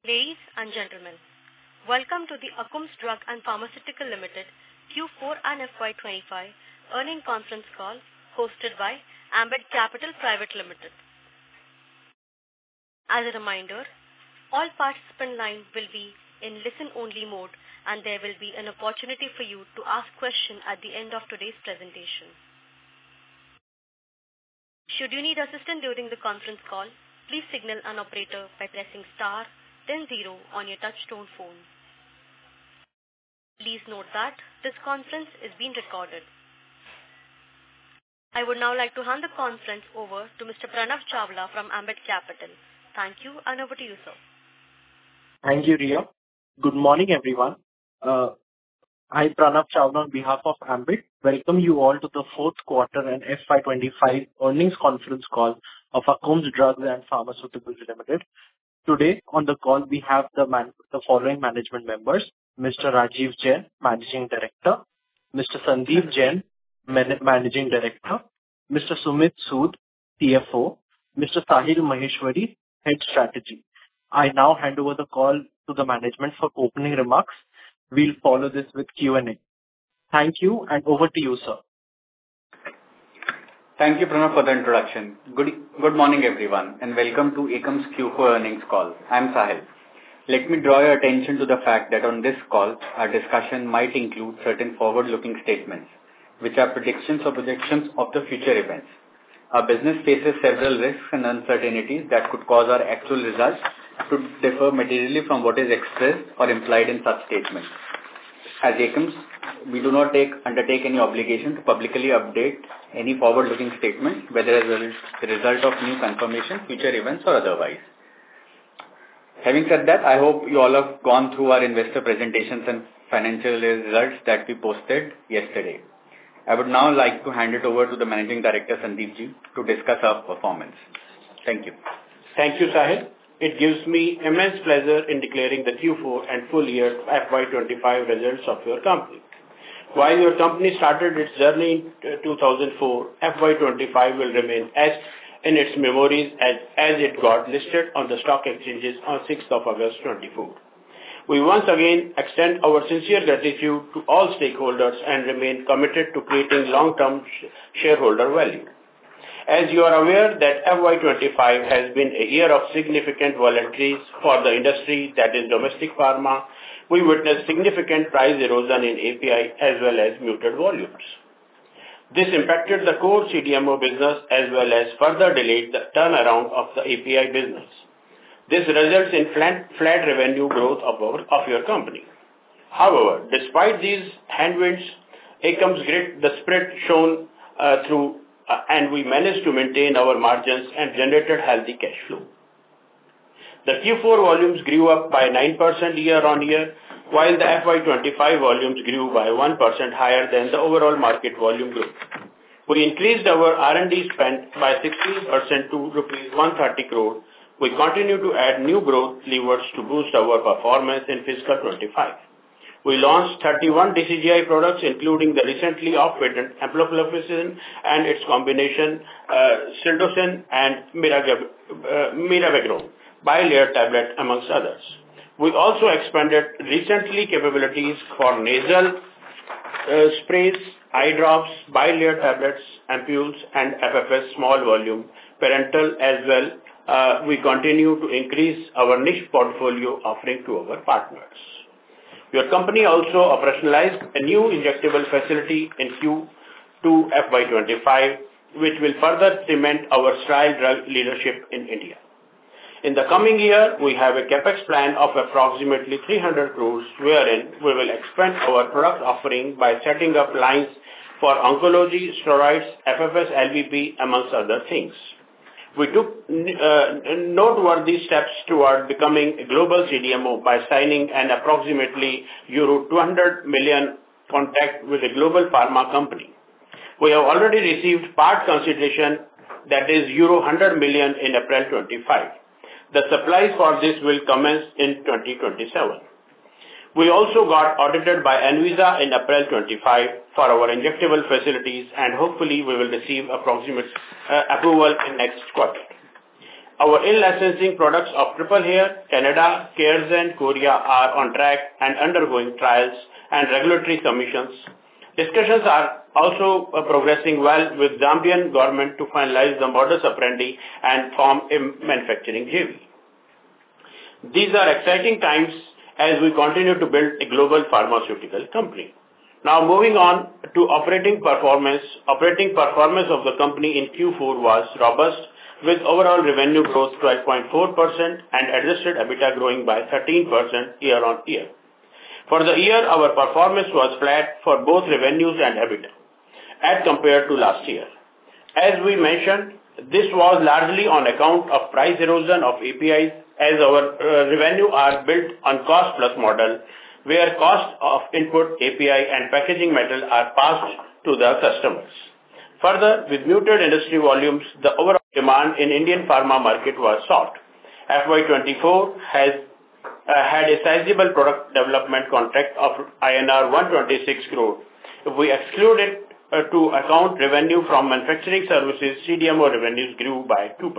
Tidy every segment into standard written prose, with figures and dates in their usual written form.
Ladies and gentlemen, welcome to the Akums Drug and Pharmaceutical Limited Q4 and FY25 earning conference call hosted by Ambit Capital Private Limited. As a reminder, all participant lines will be in listen-only mode and there will be an opportunity for you to ask questions at the end of today's presentation. Should you need assistance during the conference call, please signal an operator by pressing star then 0 on your touch-tone phone. Please note that this conference is being recorded. I would now like to hand the conference over to Mr. Pranav Chawla from Ambit Capital. Thank you and over to you, sir. Thank you, Ria. Good morning, everyone. I, Pranav Chawla, on behalf of Ambit, welcome you all to the fourth quarter and FY25 earnings conference call of Akums Drugs and Pharmaceuticals Limited. Today on the call, we have the following management members: Mr. Rajeev Jain, Managing Director; Mr. Sandeep Jain, Managing Director; Mr. Sumit Sood, CFO; Mr. Sahil Maheshwari, Head Strategy. I now hand over the call to the management for opening remarks. We'll follow this with Q&A. Thank you, and over to you, sir. Thank you, Pranav, for the introduction. Good morning, everyone, and welcome to Akums Q4 earnings call. I'm Sahil. Let me draw your attention to the fact that on this call, our discussion might include certain forward-looking statements, which are predictions or projections of the future events. Our business faces several risks and uncertainties that could cause our actual results to differ materially from what is expressed or implied in such statements. As Akums, we do not undertake any obligation to publicly update any forward-looking statement, whether as a result of new confirmation, future events, or otherwise. Having said that, I hope you all have gone through our investor presentations and financial results that we posted yesterday. I would now like to hand it over to the Managing Director, Sandeep Ji, to discuss our performance. Thank you. Thank you, Sahil. It gives me immense pleasure in declaring the Q4 and full year FY25 results of your company. While your company started its journey in 2004, FY25 will remain etched in its memories as it got listed on the stock exchanges on 6th of August 24. We once again extend our sincere gratitude to all stakeholders and remain committed to creating long-term shareholder value. As you are aware that FY25 has been a year of significant volatilities for the industry, that is domestic pharma, we witnessed significant price erosion in API as well as muted volumes. This impacted the core CDMO business as well as further delayed the turnaround of the API business. This results in flat revenue growth of your company. However, despite these headwinds, Akums grit the spirit shown through and we managed to maintain our margins and generated healthy cash flow. The Q4 volumes grew up by 9% year-on-year, while the FY25 volumes grew by 1% higher than the overall market volume growth. We increased our R&D spend by 16% to rupees 130 crore. We continue to add new growth levers to boost our performance in fiscal 25. We launched 31 DCGI products, including the recently off-patent amlodipine and its combination Ciltacabtagene and mirabegron bilayer tablet, amongst others. We also expanded recently capabilities for nasal sprays, eye drops, bilayer tablets, ampoules, and FFS small volume parenteral as well. We continue to increase our niche portfolio offering to our partners. Your company also operationalized a new injectable facility in Q2 FY25, which will further cement our sterile drug leadership in India. In the coming year, we have a capex plan of approximately 300 crores, wherein we will expand our product offering by setting up lines for oncology, steroids, FFS, LVP, amongst other things. We took noteworthy steps toward becoming a global CDMO by signing an approximately euro 200 million contract with a global pharma company. We have already received part consideration, that is euro 100 million in April 25. The supplies for this will commence in 2027. We also got audited by Anvisa in April 25 for our injectable facilities, and hopefully we will receive approximate approval in next quarter. Our in-licensing products of Triple Hair, Canada, CareZen, Korea are on track and undergoing trials and regulatory submissions. Discussions are also progressing well with Zambian government to finalize the modus operandi and form a manufacturing JV. These are exciting times as we continue to build a global pharmaceutical company. Now moving on to operating performance. Operating performance of the company in Q4 was robust with overall revenue growth 12.4% and adjusted EBITDA growing by 13% year on year. For the year, our performance was flat for both revenues and EBITDA as compared to last year. As we mentioned, this was largely on account of price erosion of APIs as our revenue are built on cost plus model where cost of input API and packaging metal are passed to the customers. Further, with muted industry volumes, the overall demand in Indian pharma market was soft. FY24 has had a sizable product development contract of INR 126 crore. If we exclude it to account revenue from manufacturing services, CDMO revenues grew by 2%.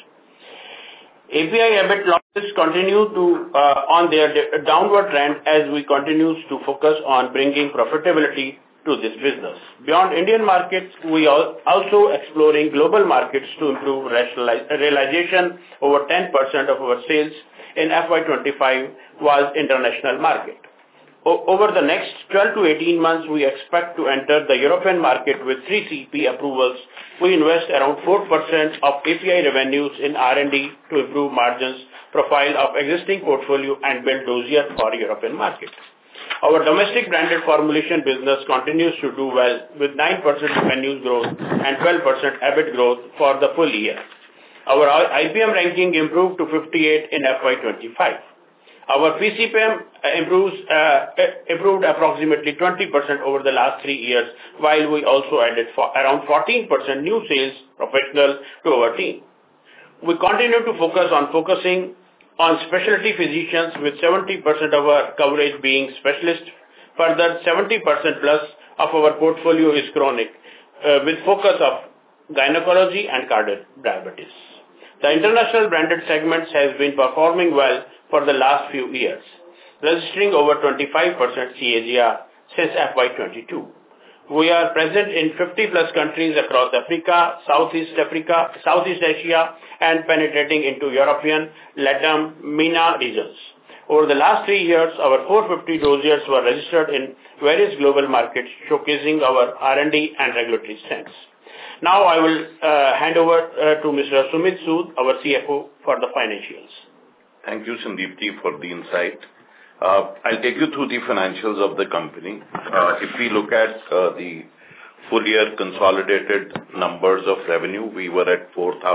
API EBIT losses continue to on their downward trend as we continue to focus on bringing profitability to this business. Beyond Indian markets, we are also exploring global markets to improve realization. Over 10% of our sales in FY25 was international market. Over the next 12 to 18 months, we expect to enter the European market with 3 CP approvals. We invest around 4% of API revenues in R&D to improve margins profile of existing portfolio and build dossier for European market. Our domestic branded formulation business continues to do well with 9% revenue growth and 12% EBIT growth for the full year. Our IPM ranking improved to 58 in FY25. Our PCPM improved approximately 20% over the last 3 years, while we also added around 14% new sales professionals to our team. We continue to focusing on specialty physicians with 70% of our coverage being specialists. Further, 70% plus of our portfolio is chronic, with focus of gynecology and cardiac diabetes. The international branded segments has been performing well for the last few years, registering over 25% CAGR since FY22. We are present in 50 plus countries across Africa, Southeast Asia, and penetrating into European, Latin, MENA regions. Over the last 3 years, our 450 dossiers were registered in various global markets, showcasing our R&D and regulatory strengths. Now I will hand over to Mr. Sumit Sood, our CFO, for the financials. Thank you, Sandeepji, for the insight. I'll take you through the financials of the company. If we look at the full year consolidated numbers of revenue, we were at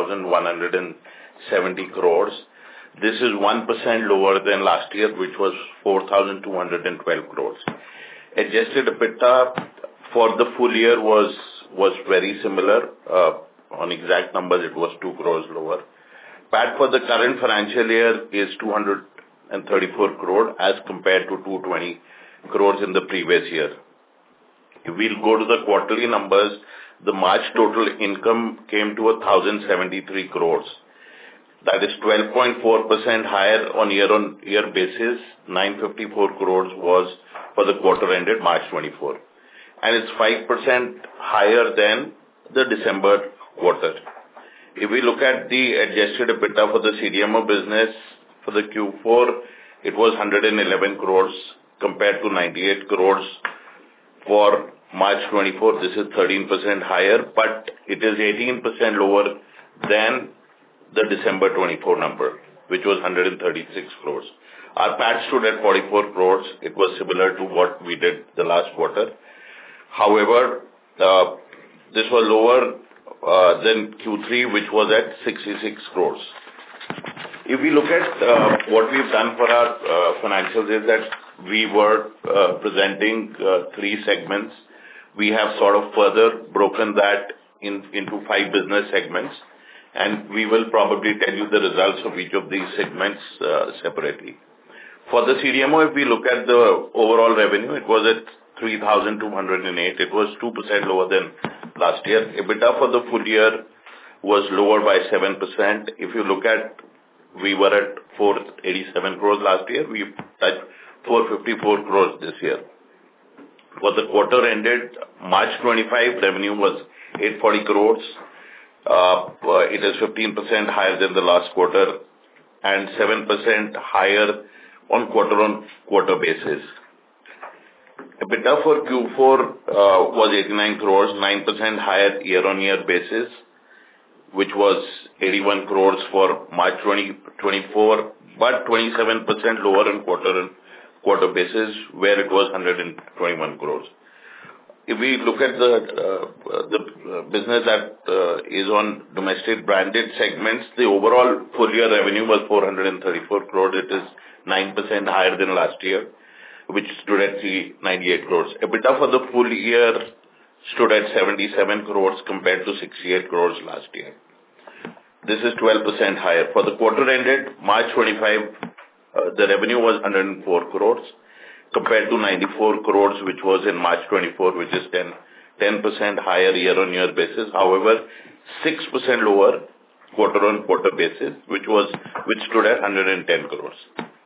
4,170 crores. This is 1% lower than last year, which was 4,212 crores. Adjusted EBITDA for the full year was very similar. On exact numbers, it was 2 crores lower. PAT for the current financial year is 234 crore as compared to 220 crores in the previous year. If we'll go to the quarterly numbers, the March total income came to 1,073 crores. That is 12.4% higher on year-on-year basis. 954 crores was for the quarter ended March 24. And it's 5% higher than the December quarter. If we look at the adjusted EBITDA for the CDMO business for the Q4, it was 111 crores compared to 98 crores for March 24. This is 13% higher, but it is 18% lower than the December 24 number, which was 136 crores. Our PAT stood at 44 crores. It was similar to what we did the last quarter. However, this was lower than Q3, which was at 66 crores. If we look at what we've done for our financials is that we were presenting 3 segments. We have sort of further broken that into 5 business segments, and we will probably tell you the results of each of these segments separately. For the CDMO, if we look at the overall revenue, it was at 3,208. It was 2% lower than last year. EBITDA for the full year was lower by 7%. If you look at, we were at 487 crores last year. We touched 454 crores this year. For the quarter ended March 25, revenue was 840 crores. It is 15% higher than the last quarter and 7% higher on quarter-on-quarter basis. EBITDA for Q4 was 89 crores, 9% higher year-on-year basis, which was 81 crores for March 2024, but 27% lower on quarter-on-quarter basis, where it was 121 crores. If we look at the business that is on domestic branded segments, the overall full year revenue was 434 crores. It is 9% higher than last year, which stood at 398 crores. EBITDA for the full year stood at 77 crores compared to 68 crores last year. This is 12% higher. For the quarter ended March 25, the revenue was 104 crores compared to 94 crores, which was in March 24, which is 10% higher year-on-year basis. However, 6% lower quarter-on-quarter basis, which stood at 110 crores.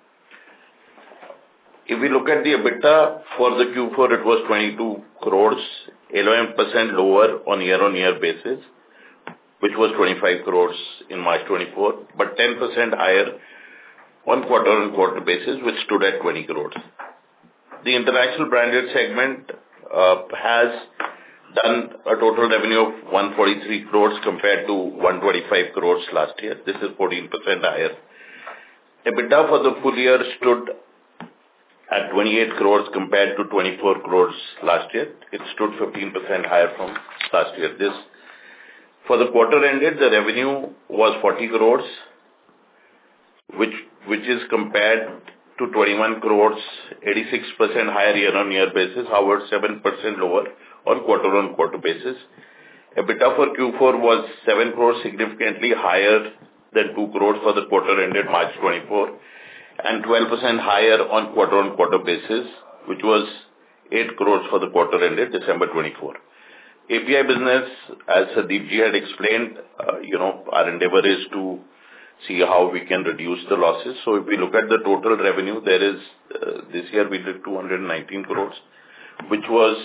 If we look at the EBITDA for the Q4, it was 22 crores, 11% lower on year-on-year basis, which was 25 crores in March 24, but 10% higher on quarter-on-quarter basis, which stood at 20 crores. The international branded segment has done a total revenue of 143 crores compared to 125 crores last year. This is 14% higher. EBITDA for the full year stood at 28 crores compared to 24 crores last year. It stood 15% higher from last year. For the quarter ended, the revenue was 40 crores, which is compared to 21 crores, 86% higher year-on-year basis, however, 7% lower on quarter-on-quarter basis. EBITDA for Q4 was 7 crores, significantly higher than 2 crores for the quarter ended March 24, and 12% higher on quarter-on-quarter basis, which was 8 crores for the quarter ended December 24. API business, as Sandeep ji had explained, our endeavor is to see how we can reduce the losses. So if we look at the total revenue, this year we did 219 crores, which was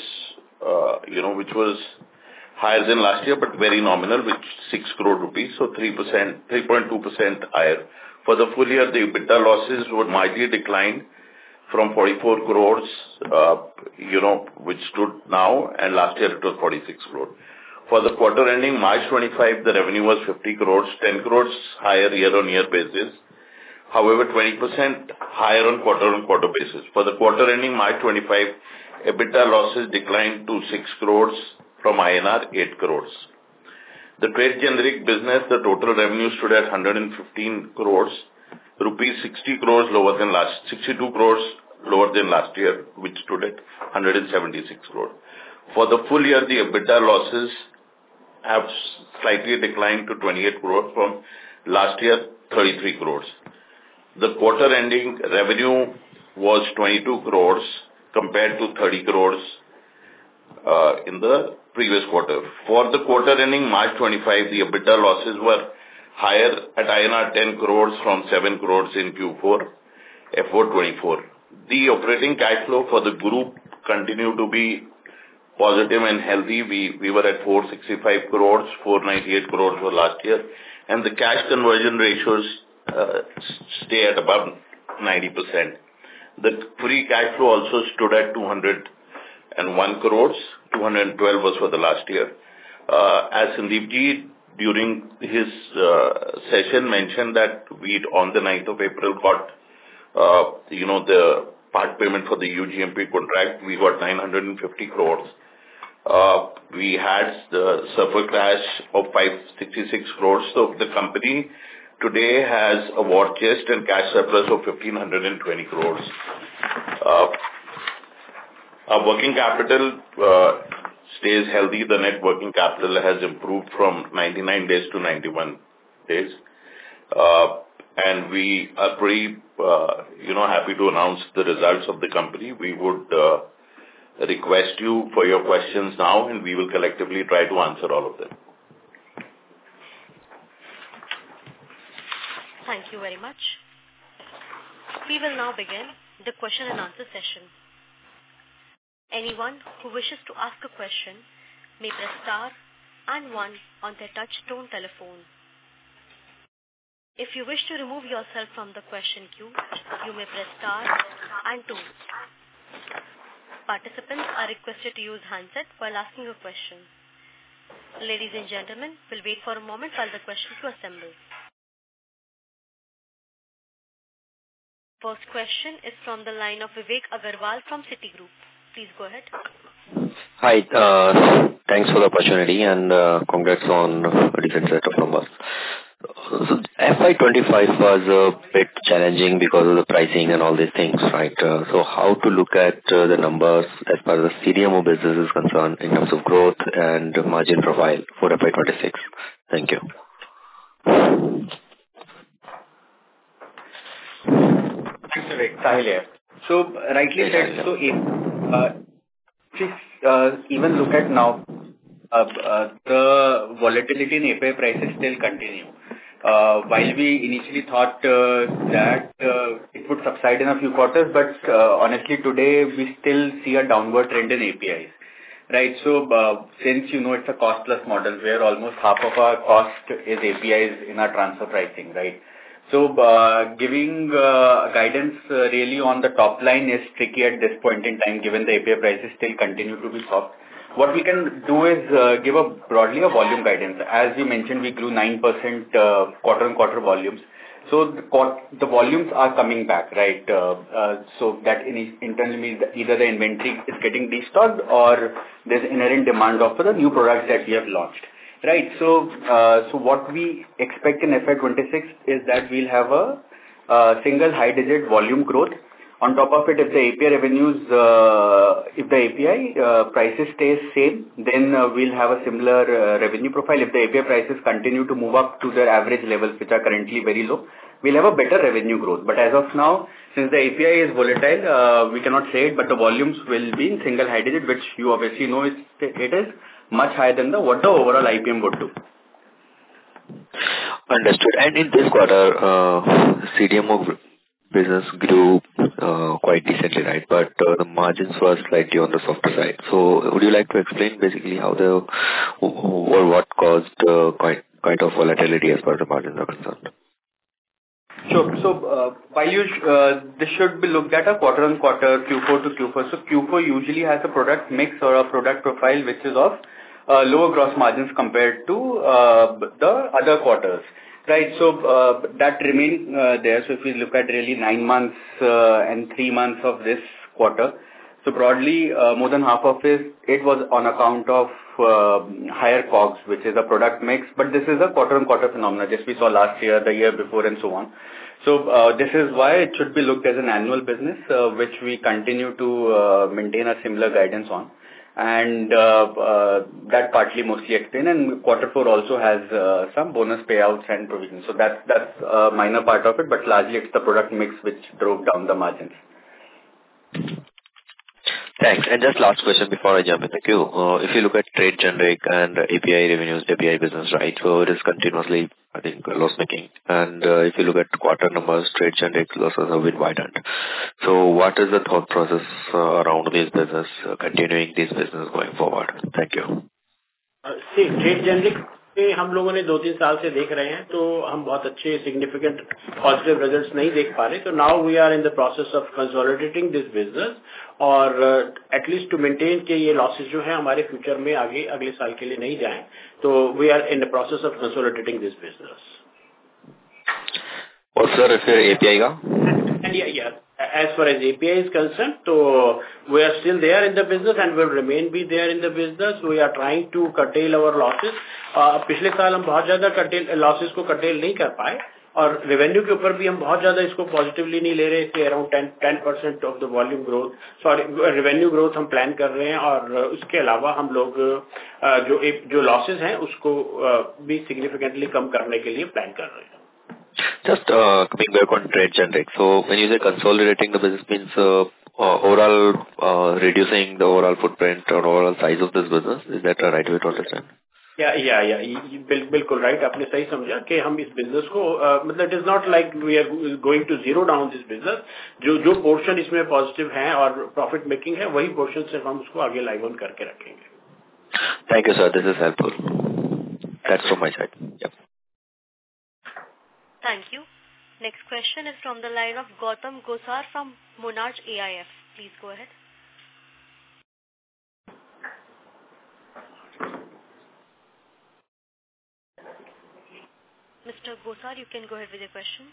higher than last year, but very nominal, which 6 crore rupees, so 3.2% higher. For the full year, the EBITDA losses would marginally decline from 44 crores, which stood now, and last year it was 46 crores. For the quarter ending March 25, the revenue was 50 crores, 10 crores higher year-on-year basis. However, 20% higher on quarter-on-quarter basis. For the quarter ending March 25, EBITDA losses declined to 6 crores from INR 8 crores. The trade generic business, the total revenue stood at 115 crores, rupees 62 crores lower than last year, which stood at 176 crores. For the full year, the EBITDA losses have slightly declined to 28 crores from last year, 33 crores. The quarter ending revenue was 22 crores compared to 30 crores in the previous quarter. For the quarter ending March 25, the EBITDA losses were higher at INR 10 crores from 7 crores in Q4 FY24. The operating cash flow for the group continued to be positive and healthy. We were at 465 crores, 498 crores for last year, and the cash conversion ratios stay at above 90%. The free cash flow also stood at 201 crores, 212 was for the last year. As Sandeep ji during his session mentioned that we on the 9th of April got the part payment for the UGMP contract, we got 950 crores. We had the surplus cash of 566 crores. So the company today has a war chest and cash surplus of 1,520 crores. Our working capital stays healthy. The net working capital has improved from 99 days to 91 days. And we are pretty, happy to announce the results of the company. We would request you for your questions now, and we will collectively try to answer all of them. Thank you very much. We will now begin the question and answer session. Anyone who wishes to ask a question may press star and 1 on their touch-tone telephone. If you wish to remove yourself from the question queue, you may press star and 2. Participants are requested to use handset while asking a question. Ladies and gentlemen, we'll wait for a moment while the question queue assembles. First question is from the line of Vivek Agarwal from Citigroup. Please go ahead. Hi, thanks for the opportunity and congrats on a decent set of numbers. So FY25 was a bit challenging because of the pricing and all these things, right? So how to look at the numbers as far as the CDMO business is concerned in terms of growth and margin profile for FY26? Thank you. Thanks, Vivek. Sahil here. So, rightly said, so even look at now, the volatility in API prices still continue. While we initially thought that it would subside in a few quarters, but honestly today we still see a downward trend in APIs. Right, so since it's a cost plus model where almost half of our cost is APIs in our transfer pricing, right? So giving guidance really on the top line is tricky at this point in time given the API prices still continue to be soft. What we can do is give broadly a volume guidance. As we mentioned, we grew 9% quarter-on-quarter volumes. So the volumes are coming back, right? So that internally means that either the inventory is getting destocked or there's inherent demand of the new products that we have launched. Right, so what we expect in FY26 is that we'll have a single high-digit volume growth. On top of it, if the API revenues, if the API prices stay same, then we'll have a similar revenue profile. If the API prices continue to move up to their average levels, which are currently very low, we'll have a better revenue growth. But as of now, since the API is volatile, we cannot say it, but the volumes will be in single high-digit, which you obviously know it is much higher than what the overall IPM would do. Understood. And in this quarter, CDMO business grew quite decently, right? But the margins were slightly on the softer side. So would you like to explain basically how or what caused quite of volatility as far as the margins are concerned? Sure. So while this should be looked at a quarter-on-quarter, Q4 to Q4. So Q4 usually has a product mix or a product profile which is of lower gross margins compared to the other quarters. Right, so that remains there. So if we look at really 9 months and 3 months of this quarter, so broadly more than half of it was on account of higher COGS, which is a product mix. But this is a quarter-on-quarter phenomenon. This we saw last year, the year before, and so on. So this is why it should be looked as an annual business, which we continue to maintain a similar guidance on. And that partly mostly explained, and Q4 also has some bonus payouts and provisions. So that's a minor part of it, but largely it's the product mix which drove down the margins. Thanks. And just last question before I jump in the queue. If you look at trade generic and API revenues, API business, right? So it is continuously, I think, loss-making. And if you look at quarter numbers, trade generic losses have been widened. So what is the thought process around this business, continuing this business going forward? Thank you. See, trade generic हम लोगों ने 2-3 साल से देख रहे हैं तो हम बहुत अच्छे significant positive results नहीं देख पा रहे तो now we are in the process of consolidating this business और at least to maintain कि ये losses जो हैं हमारे future में आगे अगले साल के लिए नहीं जाएं तो we are in the process of consolidating this business. और सर फिर API का? Yeah. As far as API is concerned, so we are still there in the business and will remain be there in the business. We are trying to curtail our losses. पिछले साल हम बहुत ज़्यादा losses को curtail नहीं कर पाए और revenue के ऊपर भी हम बहुत ज़्यादा इसको positively नहीं ले रहे थे around 10% of the volume growth. Sorry, revenue growth हम plan कर रहे हैं और उसके अलावा हम लोग जो losses हैं उसको भी significantly कम करने के लिए plan कर रहे हैं. Just coming back on trade generic. So when you say consolidating the business means overall reducing the overall footprint or overall size of this business, is that a right way to understand? बिल्कुल right, आपने सही समझा कि हम इस business को मतलब it is not like we are going to zero down this business. जो पोर्शन इसमें पॉजिटिव है और प्रॉफिट मेकिंग है, वही पोर्शन से हम उसको आगे लाइव ऑन करके रखेंगे. Thank you, sir. This is helpful. That's from my side. Yep. Thank you. Next question is from the line of Gautam Gosar from Monarch AIF. Please go ahead. Mr. Gosar, you can go ahead with your question.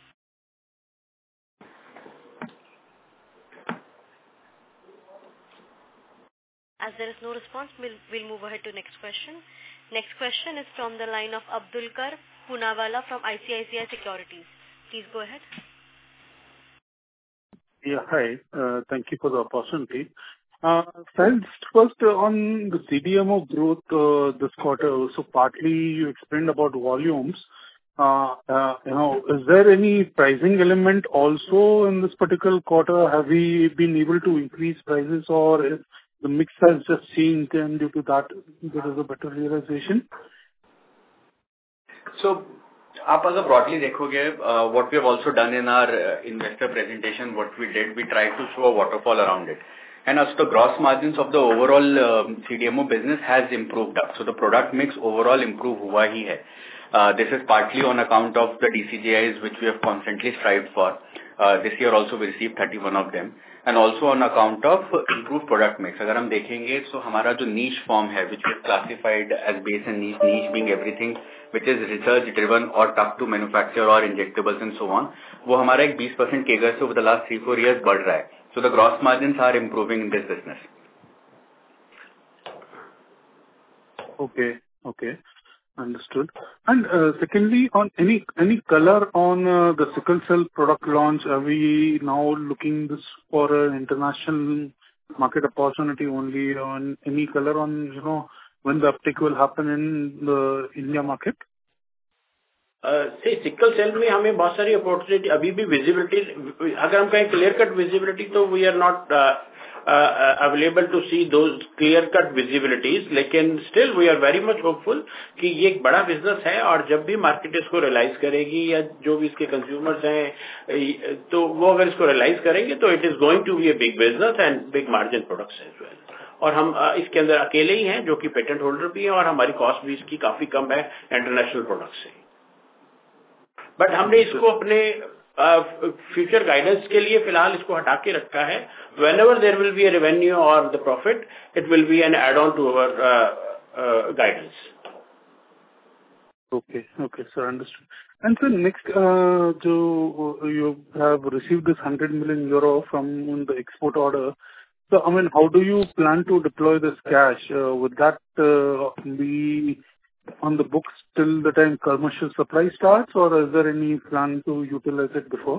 As there is no response, we'll move ahead to next question. Next question is from the line of Abdulkar Punawala from ICICI Securities. Please go ahead. Yeah, hi. Thank you for the opportunity. First on the CDMO growth this quarter, so partly you explained about volumes. Is there any pricing element also in this particular quarter? Have we been able to increase prices, or is the mix has just changed and due to that there is a better realization? So, आप अगर broadly देखोगे, what we have also done in our investor presentation, what we did, we tried to show a waterfall around it. And as the gross margins of the overall CDMO business has improved up. So the product mix overall improved हुआ ही है. This is partly on account of the DCGIs which we have constantly strived for. This year also we received 31 of them. And also on account of improved product mix. अगर हम देखेंगे तो हमारा जो niche form है, which is classified as base and niche being everything which is research driven or tough to manufacture or injectables and so on, वो हमारा एक 20% CAGR से over the last 3-4 years बढ़ रहा है. So the gross margins are improving in this business. Okay. Understood. And secondly, on any color on the sickle cell product launch, are we now looking this for an international market opportunity only? On any color on when the uptake will happen in the India market? Sickle cell में हमें बहुत सारी opportunity, अभी भी visibility, अगर हम कहें clear cut visibility, तो we are not available to see those clear cut visibilities, लेकिन still we are very much hopeful कि ये एक बड़ा बिजनेस है और जब भी मार्केट इसको रियलाइज करेगी या जो भी इसके कंज्यूमर्स हैं तो वो अगर इसको रियलाइज करेंगे तो it is going to be a big business and big margin products as well. और हम इसके अंदर अकेले ही हैं जो कि पेटेंट होल्डर भी हैं और हमारी कॉस्ट भी इसकी काफी कम है इंटरनेशनल प्रोडक्ट से. बट हमने इसको अपने फ्यूचर गाइडेंस के लिए फिलहाल इसको हटा के रखा है. Whenever there will be a revenue or the profit, it will be an add-on to our guidance. Okay, sir, understood. And so next, you have received this 100 million euro from the export order. So, I mean, how do you plan to deploy this cash? Would that be on the books till the time commercial supply starts, or is there any plan to utilize it before?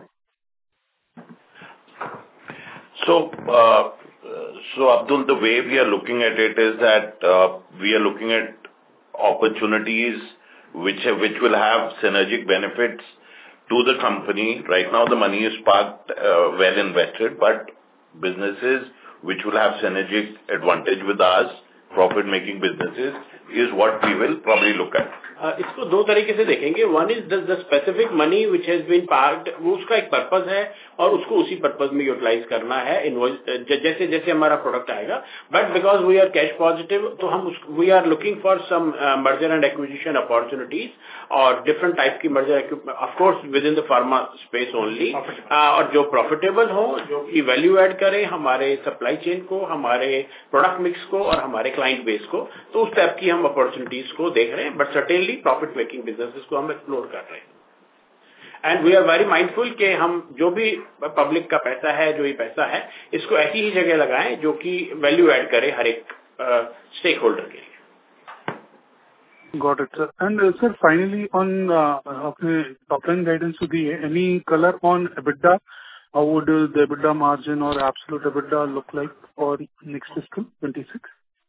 So Abdul, the way we are looking at it is that we are looking at opportunities which will have synergic benefits to the company. Right now, the money is parked, well invested, but businesses which will have synergic advantage with us, profit-making businesses, is what we will probably look at. इसको दो तरीके से देखेंगे. One is the specific money which has been parked, वो उसका एक purpose है और उसको उसी पर्पस में यूटिलाइज करना है जैसे जैसे हमारा प्रोडक्ट आएगा. But because we are cash positive, तो हम we are looking for some merger and acquisition opportunities और डिफरेंट टाइप की merger, of course within the pharma space only, और जो प्रॉफिटेबल हो, जो की वैल्यू एड करे हमारे सप्लाई चेन को, हमारे प्रोडक्ट मिक्स को और हमारे क्लाइंट बेस को. तो उस टाइप की हम अपॉर्चुनिटीज को देख रहे हैं. But certainly profit making businesses को हम एक्सप्लोर कर रहे हैं. And we are very mindful कि हम जो भी पब्लिक का पैसा है, जो ये पैसा है, इसको ऐसी ही जगह लगाएं जो कि वैल्यू ऐड करे हर एक स्टेक होल्डर के लिए. Got it, sir. And sir, finally on top line guidance to the any color on EBITDA, how would the EBITDA margin or absolute EBITDA look like for next fiscal 26?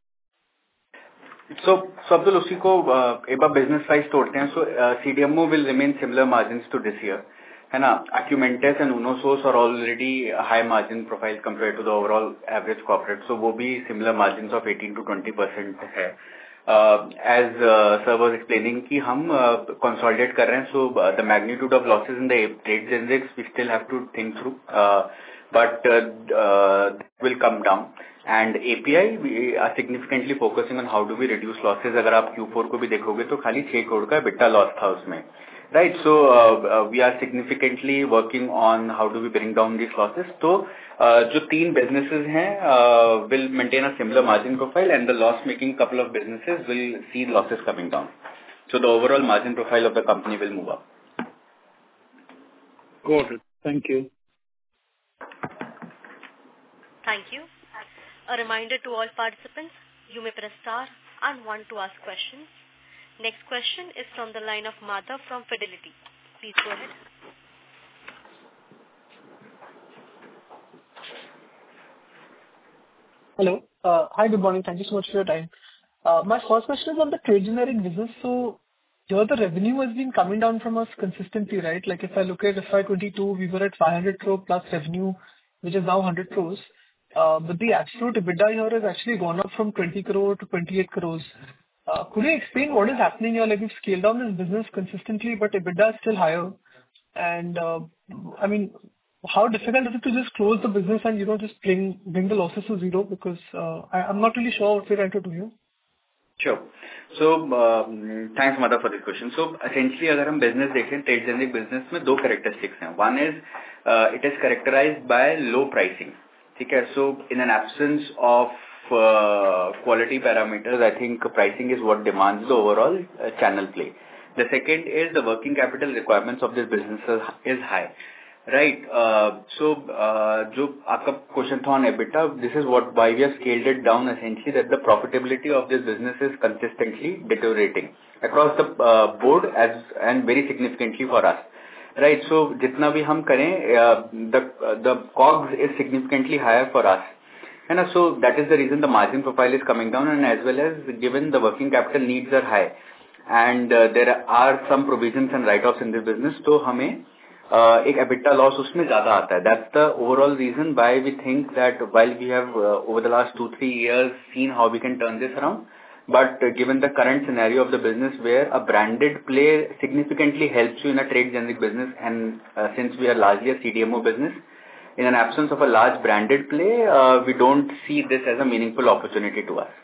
So Abdul, उसी को एक बार business wise तोड़ते हैं. So CDMO will remain similar margins to this year, है ना. Acumentis and Unosource are already high margin profile compared to the overall average corporate. So वो भी similar margins of 18 to 20% है. as sir was explaining कि हम consolidate कर रहे हैं, so the magnitude of losses in the trade generics we still have to think through, but will come down. And API we are significantly focusing on how do we reduce losses. अगर आप Q4 को भी देखोगे तो खाली 6 crore का EBITDA loss था उसमें, right? So we are significantly working on how do we bring down these losses. तो जो 3 businesses हैं will maintain a similar margin profile, and the loss-making couple of businesses will see losses coming down. So the overall margin profile of the company will move up. Got it. Thank you. Thank you. A reminder to all participants, you may press star and 1 to ask questions. Next question is from the line of Madhav from Fidelity. Please go ahead. Hello. Hi, good morning. Thank you so much for your time. My first question is on the trade generic business. So here the revenue has been coming down from us consistently, right? Like if I look at FY22, we were at 500 crore plus revenue, which is now 100 crores. But the absolute EBITDA here has actually gone up from 20 crore to 28 crores. Could you explain what is happening here? Like we've scaled down this business consistently, but EBITDA is still higher. And I mean, how difficult is it to just close the business and, just bring the losses to zero? Because I'm not really sure what we're trying to do here. Sure. So, thanks, Madhav, for this question. So, essentially, अगर हम business देखें, trade generic business में 2 characteristics हैं. One is, it is characterized by low pricing. ठीक है? So, in an absence of quality parameters, I think pricing is what demands the overall channel play. The second is the working capital requirements of this business is high. Right. So, जो आपका question था on EBITDA, this is why we have scaled it down essentially, that the profitability of this business is consistently deteriorating across the board and very significantly for us. Right. So, जितना भी हम करें, the COGS is significantly higher for us. And so that is the reason the margin profile is coming down, and as well as given the working capital needs are high, and there are some provisions and write-offs in this business, तो हमें एक EBITDA loss उसमें ज़्यादा आता है. That's the overall reason why we think that while we have over the last 2-3 years seen how we can turn this around, but given the current scenario of the business where a branded play significantly helps you in a trade generic business, and since we are largely a CDMO business, in an absence of a large branded play, we don't see this as a meaningful opportunity to us.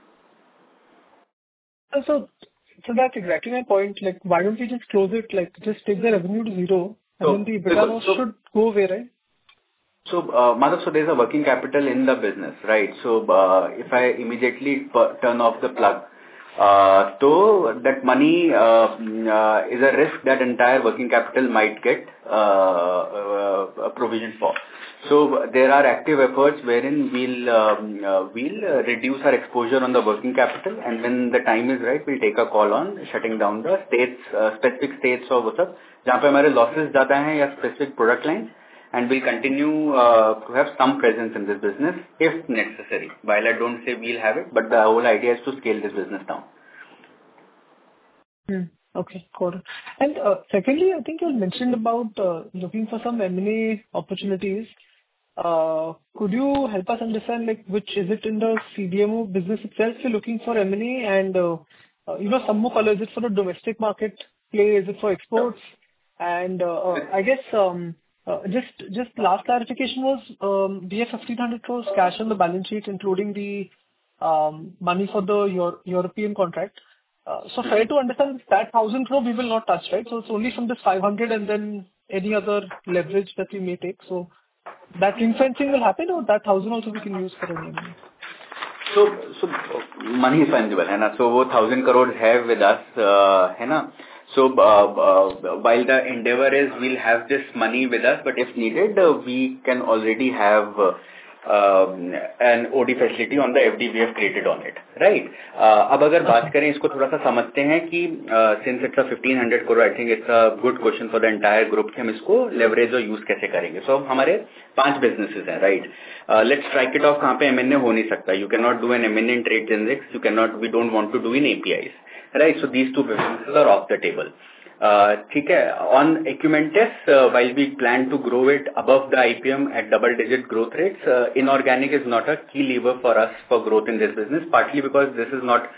So that's exactly my point. Like, why don't we just close it? Like, just take the revenue to zero. And then the EBITDA loss should go away, right? So, Madhav, so there's a working capital in the business, right? So, if I immediately turn off the plug, so that money is a risk that entire working capital might get provision for. So, there are active efforts wherein we'll reduce our exposure on the working capital, and when the time is right, we'll take a call on shutting down the specific states or what's up, जहाँ पे हमारे losses ज़्यादा हैं या specific product lines, and we'll continue to have some presence in this business if necessary. While I don't say we'll have it, but the whole idea is to scale this business down. Okay, got it. And secondly, I think you mentioned about looking for some M&A opportunities. Could you help us understand, like, which is it in the CDMO business itself you're looking for M&A, and some more color? Is it for the domestic market play? Is it for exports? And I guess just last clarification was we have 1,500 crores cash on the balance sheet, including the money for the European contract. So fair to understand that 1,000 crore we will not touch, right? So it's only from this 500 and then any other leverage that we may take. So that ring fencing will happen, or that 1,000 also we can use for any M&A? So money is fungible, है ना? So वो 1,000 crores है with us, है ना? So while the endeavor is we'll have this money with us, but if needed, we can already have an OD facility on the FD we have created on it, right? अब अगर बात करें इसको थोड़ा सा समझते हैं कि since it's a 1,500 crore, I think it's a good question for the entire group कि हम इसको leverage और use कैसे करेंगे. So हमारे 5 businesses हैं, right? Let's strike it off कहाँ पे M&A हो नहीं सकता. You cannot do an M&A in trade generics. We don't want to do in APIs, right? So these 2 businesses are off the table. ठीक है. On Acumentis, while we plan to grow it above the IPM at double-digit growth rates, inorganic is not a key lever for us for growth in this business, partly because this is not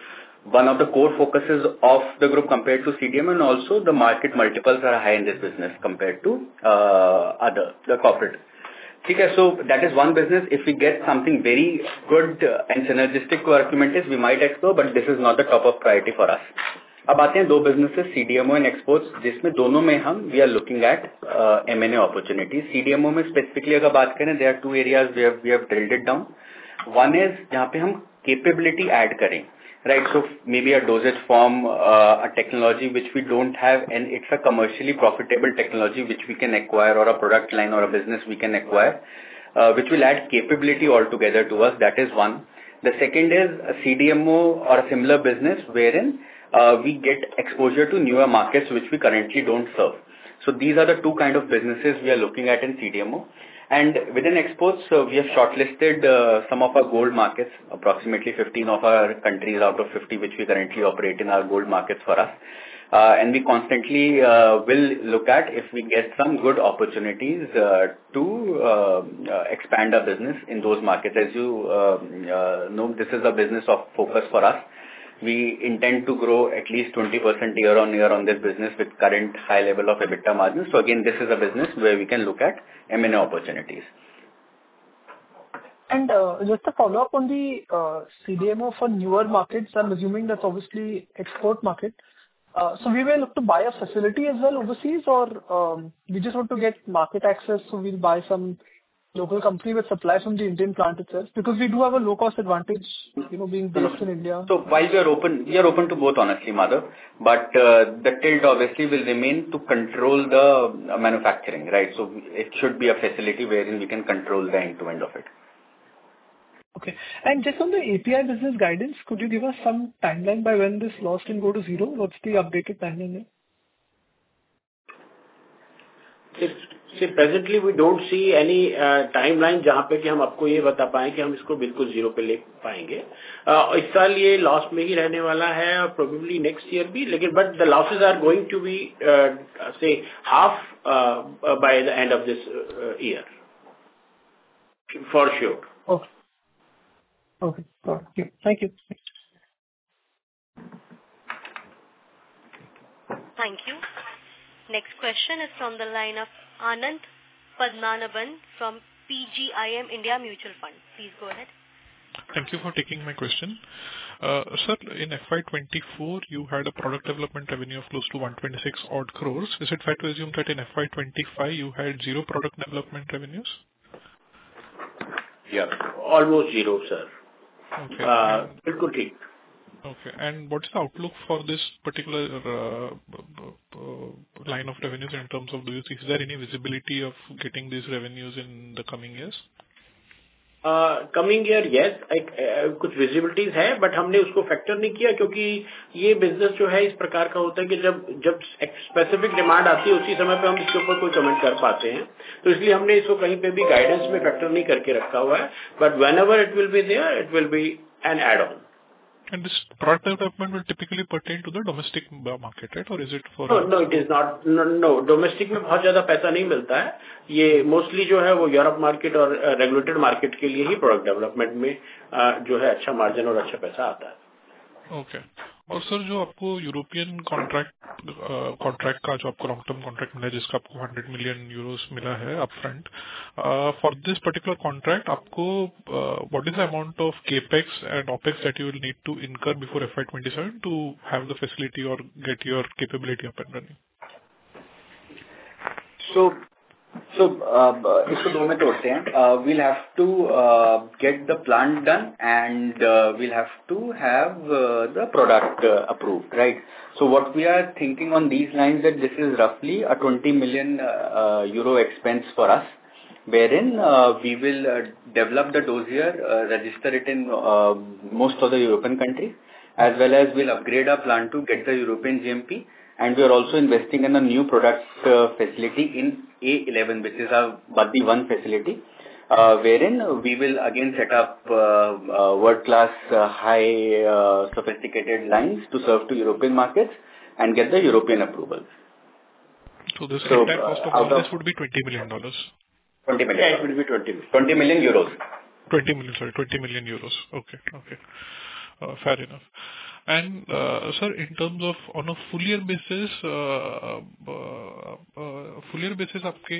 one of the core focuses of the group compared to CDMO, and also the market multiples are high in this business compared to the corporate. Okay, so that is one business. If we get something very good and synergistic to Archimedes, we might explore, but this is not the top of priority for us. अब आते हैं दो businesses, CDMO and exports, जिसमें दोनों में हम we are looking at M&A opportunities. CDMO में specifically अगर बात करें, there are two areas where we have drilled it down. One is जहाँ पे हम capability add करें, right? So maybe a dosage form, a technology which we don't have, and it's a commercially profitable technology which we can acquire, or a product line or a business we can acquire, which will add capability altogether to us. That is one. The second is a CDMO or a similar business wherein we get exposure to newer markets which we currently don't serve. So these are the two kind of businesses we are looking at in CDMO. And within exports, we have shortlisted some of our gold markets, approximately 15 of our countries out of 50 which we currently operate in are gold markets for us. And we constantly will look at if we get some good opportunities to expand our business in those markets. As you know, this is a business of focus for us. We intend to grow at least 20% year on year on this business with current high level of EBITDA margins. So again, this is a business where we can look at M&A opportunities. And just a follow up on the CDMO for newer markets, I'm assuming that's obviously export market. So we will look to buy a facility as well overseas, or we just want to get market access, so we'll buy some local company with supply from the Indian plant itself, because we do have a low cost advantage, you know, being based in India. So while we are open to both, honestly, Madhav, but the tilt obviously will remain to control the manufacturing, right? So it should be a facility wherein we can control the end to end of it. Okay. And just on the API business guidance, could you give us some timeline by when this loss can go to zero? What's the updated timeline there? See, presently we don't see any timeline जहाँ पे कि हम आपको ये बता पाएं कि हम इसको बिल्कुल जीरो पे ले पाएंगे. इस साल ये लॉस में ही रहने वाला है और probably next year भी, लेकिन but the losses are going to be say half by the end of this year for sure. Okay. Okay. Got it. Thank you. Thank you. Next question is from the line of Anand Padmanabhan from PGIM India Mutual Fund. Please go ahead. Thank you for taking my question. Sir, in FY24, you had a product development revenue of close to 126 odd crores. Is it fair to assume that in FY25 you had zero product development revenues? Yeah, almost zero, sir. Okay. बिल्कुल ठीक. Okay. And what's the outlook for this particular line of revenues in terms of, do you see, is there any visibility of getting these revenues in the coming years? Coming year, yes, कुछ visibilities है, but हमने उसको factor नहीं किया क्योंकि ये business जो है इस प्रकार का होता है कि जब specific demand आती है उसी समय पे हम इसके ऊपर कोई comment कर पाते हैं, तो इसलिए हमने इसको कहीं पे भी guidance में factor नहीं करके रखा हुआ है, but whenever it will be there, it will be an add-on. And this product development will typically pertain to the domestic market, right? Or is it for... No, it is not. No, domestic में बहुत ज़्यादा पैसा नहीं मिलता है. ये mostly जो है वो Europe market और regulated market के लिए ही product development में जो है अच्छा margin और अच्छा पैसा आता है. Okay. और सर जो आपको यूरोपियन कॉन्ट्रैक्ट का जो आपको लॉन्ग टर्म कॉन्ट्रैक्ट मिला है जिसका आपको 100 मिलियन यूरोस मिला है upfront, for this particular contract आपको what is the amount of capex and opex that you will need to incur before FY27 to have the facility और get your capability up and running? So इसको दो में तोड़ते हैं. We'll have to get the plant done and we'll have to have the product approved, right? So what we are thinking on these lines that this is roughly a 20 million euro expense for us, wherein we will develop the dossier, register it in most of the European countries, as well as we'll upgrade our plant to get the European GMP. And we are also investing in a new product facility in A11, which is our Baddi 1 facility, wherein we will again set up world-class, high sophisticated lines to serve to European markets and get the European approval. So this entire cost of all this would be $20 million. 20 million. Yeah, it will be 20 million. 20 million euros. 20 million euros. Okay. Fair enough. And sir, in terms of on a full year basis, आपके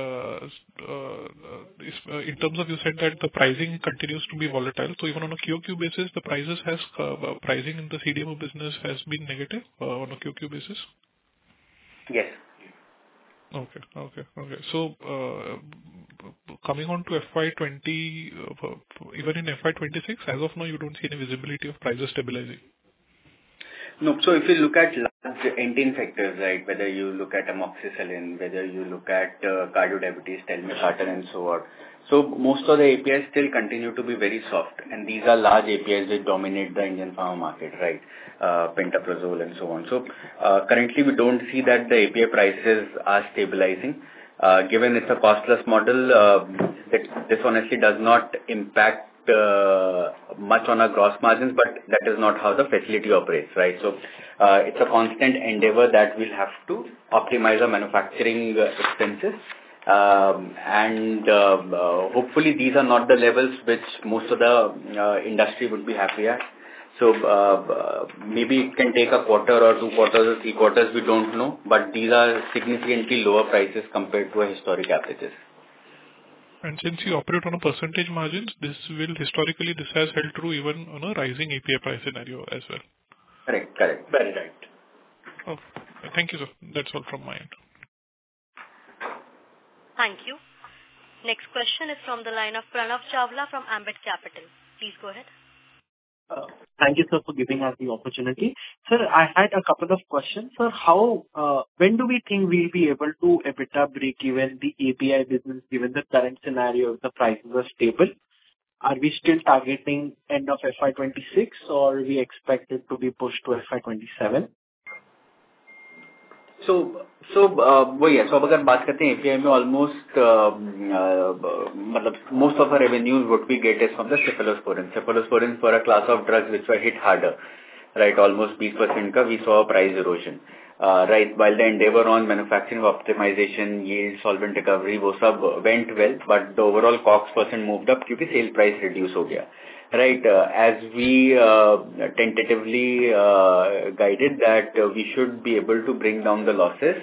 in terms of you said that the pricing continues to be volatile. So even on a QoQ basis, the pricing in the CDMO business has been negative on a QoQ basis. Yes. Okay. So, coming on to FY20, even in FY26, as of now, you don't see any visibility of prices stabilizing? No. So if you look at large end factors, right, whether you look at amoxicillin, whether you look at cardiodiabetes, telmisartan, and so on. So most of the APIs still continue to be very soft, and these are large APIs which dominate the Indian pharma market, right? Pantoprazole and so on. So currently we don't see that the API prices are stabilizing. Given it's a cost-plus model, this honestly does not impact much on our gross margins, but that is not how the facility operates, right? So it's a constant endeavor that we'll have to optimize our manufacturing expenses. And hopefully these are not the levels which most of the industry would be happy at. So maybe it can take a quarter or 2 quarters or 3 quarters, we don't know, but these are significantly lower prices compared to our historic averages. And since you operate on a percentage margins, this historically has held true even on a rising API price scenario as well. Correct. Very right. Oh, thank you, sir. That's all from my end. Thank you. Next question is from the line of Pranav Chawla from Ambit Capital. Please go ahead. Thank you, sir, for giving us the opportunity. Sir, I had a couple of questions. Sir, when do we think we'll be able to EBITDA break even the API business given the current scenario if the prices are stable? Are we still targeting end of FY26 or we expect it to be pushed to FY27? So अगर बात करते हैं API में almost मतलब most of our revenues what we get is from the cephalosporin. Cephalosporin for a class of drugs which were hit harder, right? Almost 20% का we saw a price erosion, right? While the endeavor on manufacturing optimization, yield, solvent recovery, वो सब went well, but the overall COGS % moved up क्योंकि sale price reduce हो गया. Right, as we tentatively guided that we should be able to bring down the losses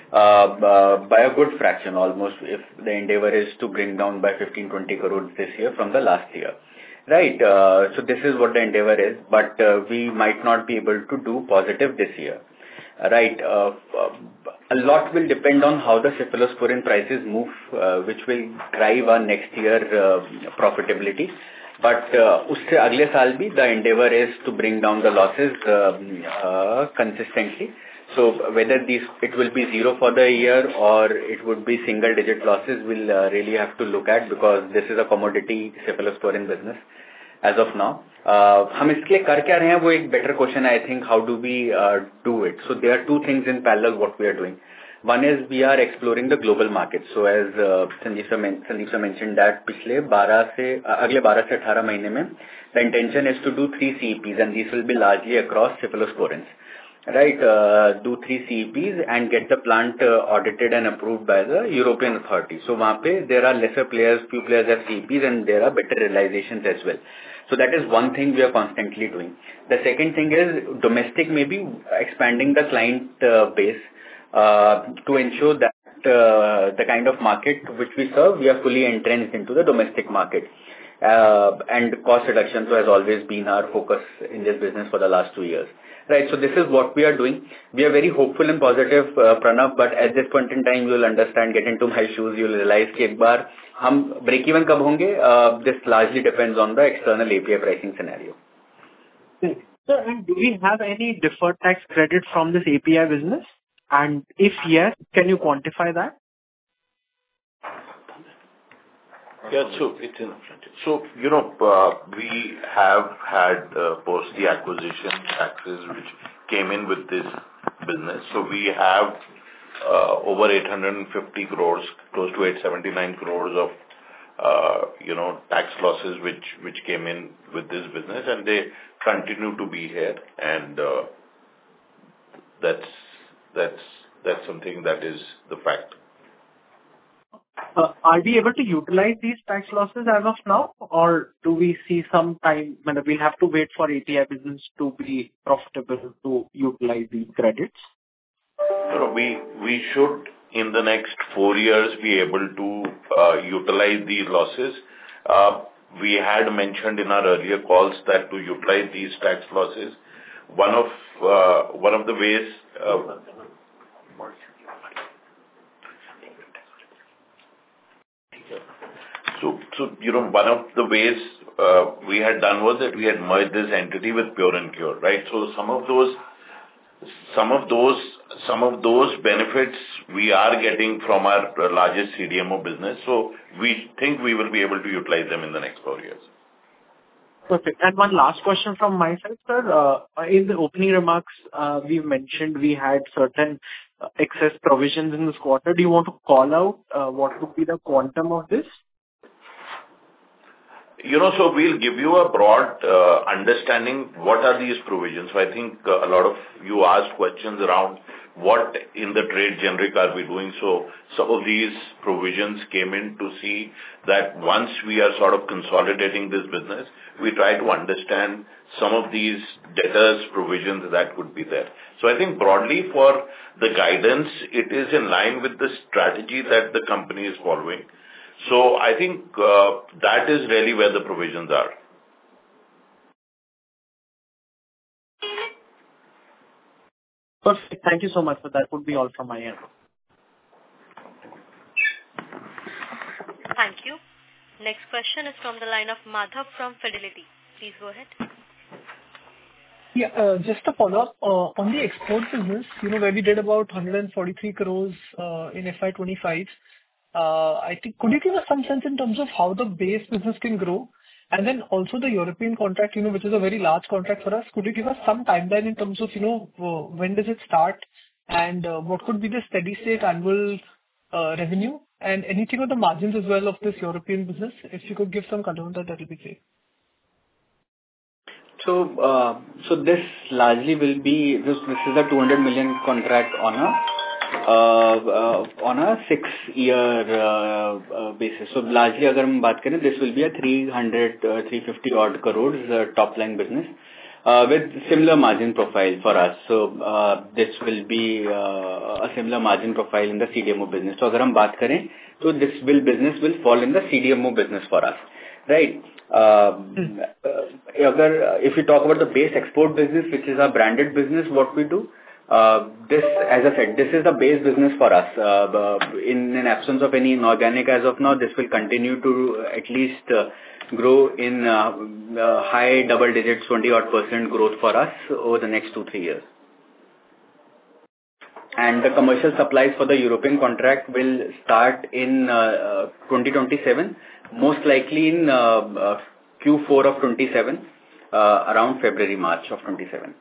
by a good fraction, almost if the endeavor is to bring down by 15-20 crores this year from the last year. Right, so this is what the endeavor is, but we might not be able to do positive this year. Right, a lot will depend on how the cephalosporin prices move, which will drive our next year profitability. But उससे अगले साल भी the endeavor is to bring down the losses consistently. So whether it will be 0 for the year or it would be single digit losses, we'll really have to look at because this is a commodity cephalosporin business as of now. हम इसके लिए कर क्या रहे हैं वो एक better question I think. How do we do it? So there are 2 things in parallel what we are doing. One is we are exploring the global market. So as Sandeep sir mentioned that अगले 12 से 18 महीने में the intention is to do 3 CEPs and these will be largely across cephalosporins. Right, do 3 CEPs and get the plant audited and approved by the European authority. So वहाँ पे there are lesser players, few players have CEPs and there are better realizations as well. So that is one thing we are constantly doing. The second thing is domestic maybe expanding the client base. To ensure that the kind of market which we serve, we are fully entrenched into the domestic market. And cost reduction has always been our focus in this business for the last 2 years. Right, so this is what we are doing. We are very hopeful and positive, Pranav, but at this point in time, you will understand, get into my shoes, you will realize कि एक बार हम break even कब होंगे, this largely depends on the external API pricing scenario. Sir, and do we have any deferred tax credit from this API business? And if yes, can you quantify that? Yeah, so it's in front. So, we have had post the acquisition taxes which came in with this business. So we have over 850 crores, close to 879 crores of, tax losses which came in with this business and they continue to be here. And that's something that is the fact. Are we able to utilize these tax losses as of now, or do we see some time when we'll have to wait for API business to be profitable to utilize these credits? We should, in the next 4 years, be able to utilize these losses. We had mentioned in our earlier calls that to utilize these tax losses, one of the ways. One of the ways we had done was that we had merged this entity with Pure and Cure, right? So some of those benefits we are getting from our largest CDMO business. So we think we will be able to utilize them in the next 4 years. Perfect. And one last question from my side, sir. In the opening remarks, we mentioned we had certain excess provisions in this quarter. Do you want to call out what would be the quantum of this? So we'll give you a broad understanding what are these provisions. So I think a lot of you asked questions around what in the trade generic are we doing. So some of these provisions came in to see that once we are sort of consolidating this business, we try to understand some of these debtors provisions that could be there. So I think broadly for the guidance, it is in line with the strategy that the company is following. So I think that is really where the provisions are. Perfect. Thank you so much. So that would be all from my end. Thank you. Next question is from the line of Madhav from Fidelity. Please go ahead. Yeah, just a follow-up on the export business, where we did about 143 crores in FY25. I think, could you give us some sense in terms of how the base business can grow? And then also the European contract, which is a very large contract for us, could you give us some timeline in terms of, when does it start and what could be the steady state annual revenue and anything on the margins as well of this European business? If you could give some color on that, that would be great. So this largely will be, this is a 200 million contract on a 6-year basis. So largely, अगर हम बात करें, this will be a 350 odd crores top line business with similar margin profile for us. So this will be a similar margin profile in the CDMO business. So अगर हम बात करें, so this business will fall in the CDMO business for us, right? If we talk about the base export business, which is our branded business, what we do, this, as I said, this is the base business for us. In an absence of any inorganic as of now, this will continue to at least grow in high double digits, 20% growth for us over the next 2-3 years. And the commercial supplies for the European contract will start in 2027, most likely in Q4 of 27, around February, March of 27.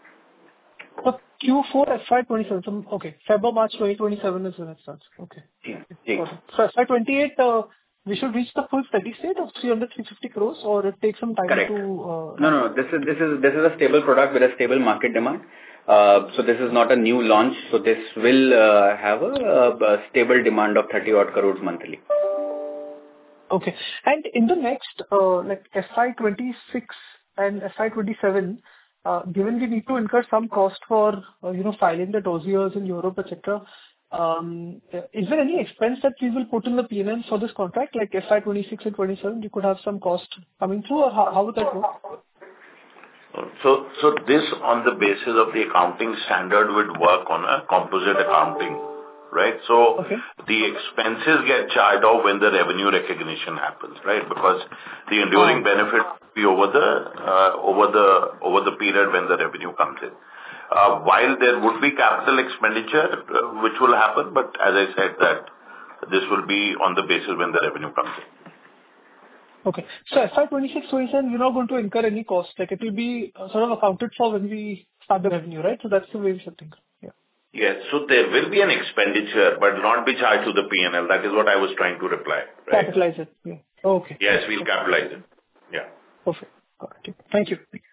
Q4 FY27, okay. February, March 2027 is when it starts. Okay. Yeah. So FY28, we should reach the full steady state of 300-350 crores, or it takes some time. Correct. To... No. This is a stable product with a stable market demand. So this is not a new launch. So this will have a stable demand of 30 odd crores monthly. Okay. And in the next, like FY26 and FY27, given we need to incur some cost for, filing the dossiers in Europe, etc., is there any expense that we will put in the P&L for this contract, like FY26 and 27? You could have some cost coming through, or how would that work? So this, on the basis of the accounting standard, would work on a composite accounting, right? So the expenses get charged off when the revenue recognition happens, right? Because the enduring benefit will be over the period when the revenue comes in. While there would be capital expenditure, which will happen, but as I said, that this will be on the basis when the revenue comes in. Okay. So FY26, we're not going to incur any cost. Like it will be sort of accounted for when we start the revenue, right? So that's the way we should think. Yeah. Yes. So there will be an expenditure, but not be charged to the P&L. That is what I was trying to reply. Right? Capitalize it. Yeah. Okay. Yes, we'll capitalize it. Yeah. Perfect. Got it. Thank you.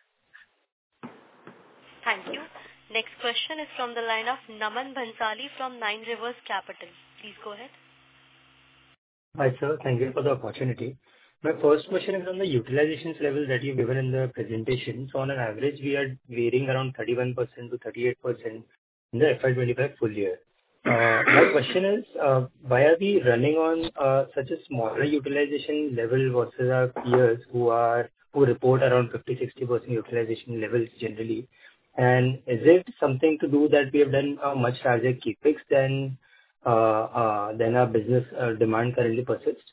Thank you. Next question is from the line of Naman Bhansali from Nine Rivers Capital. Please go ahead. Hi, sir. Thank you for the opportunity. My first question is on the utilizations level that you've given in the presentation. So on an average, we are varying around 31% to 38% in the FY25 full year. My question is, why are we running on such a smaller utilization level versus our peers who report around 50-60% utilization levels generally? And is it something to do that we have done a much larger capex than our business demand currently persists?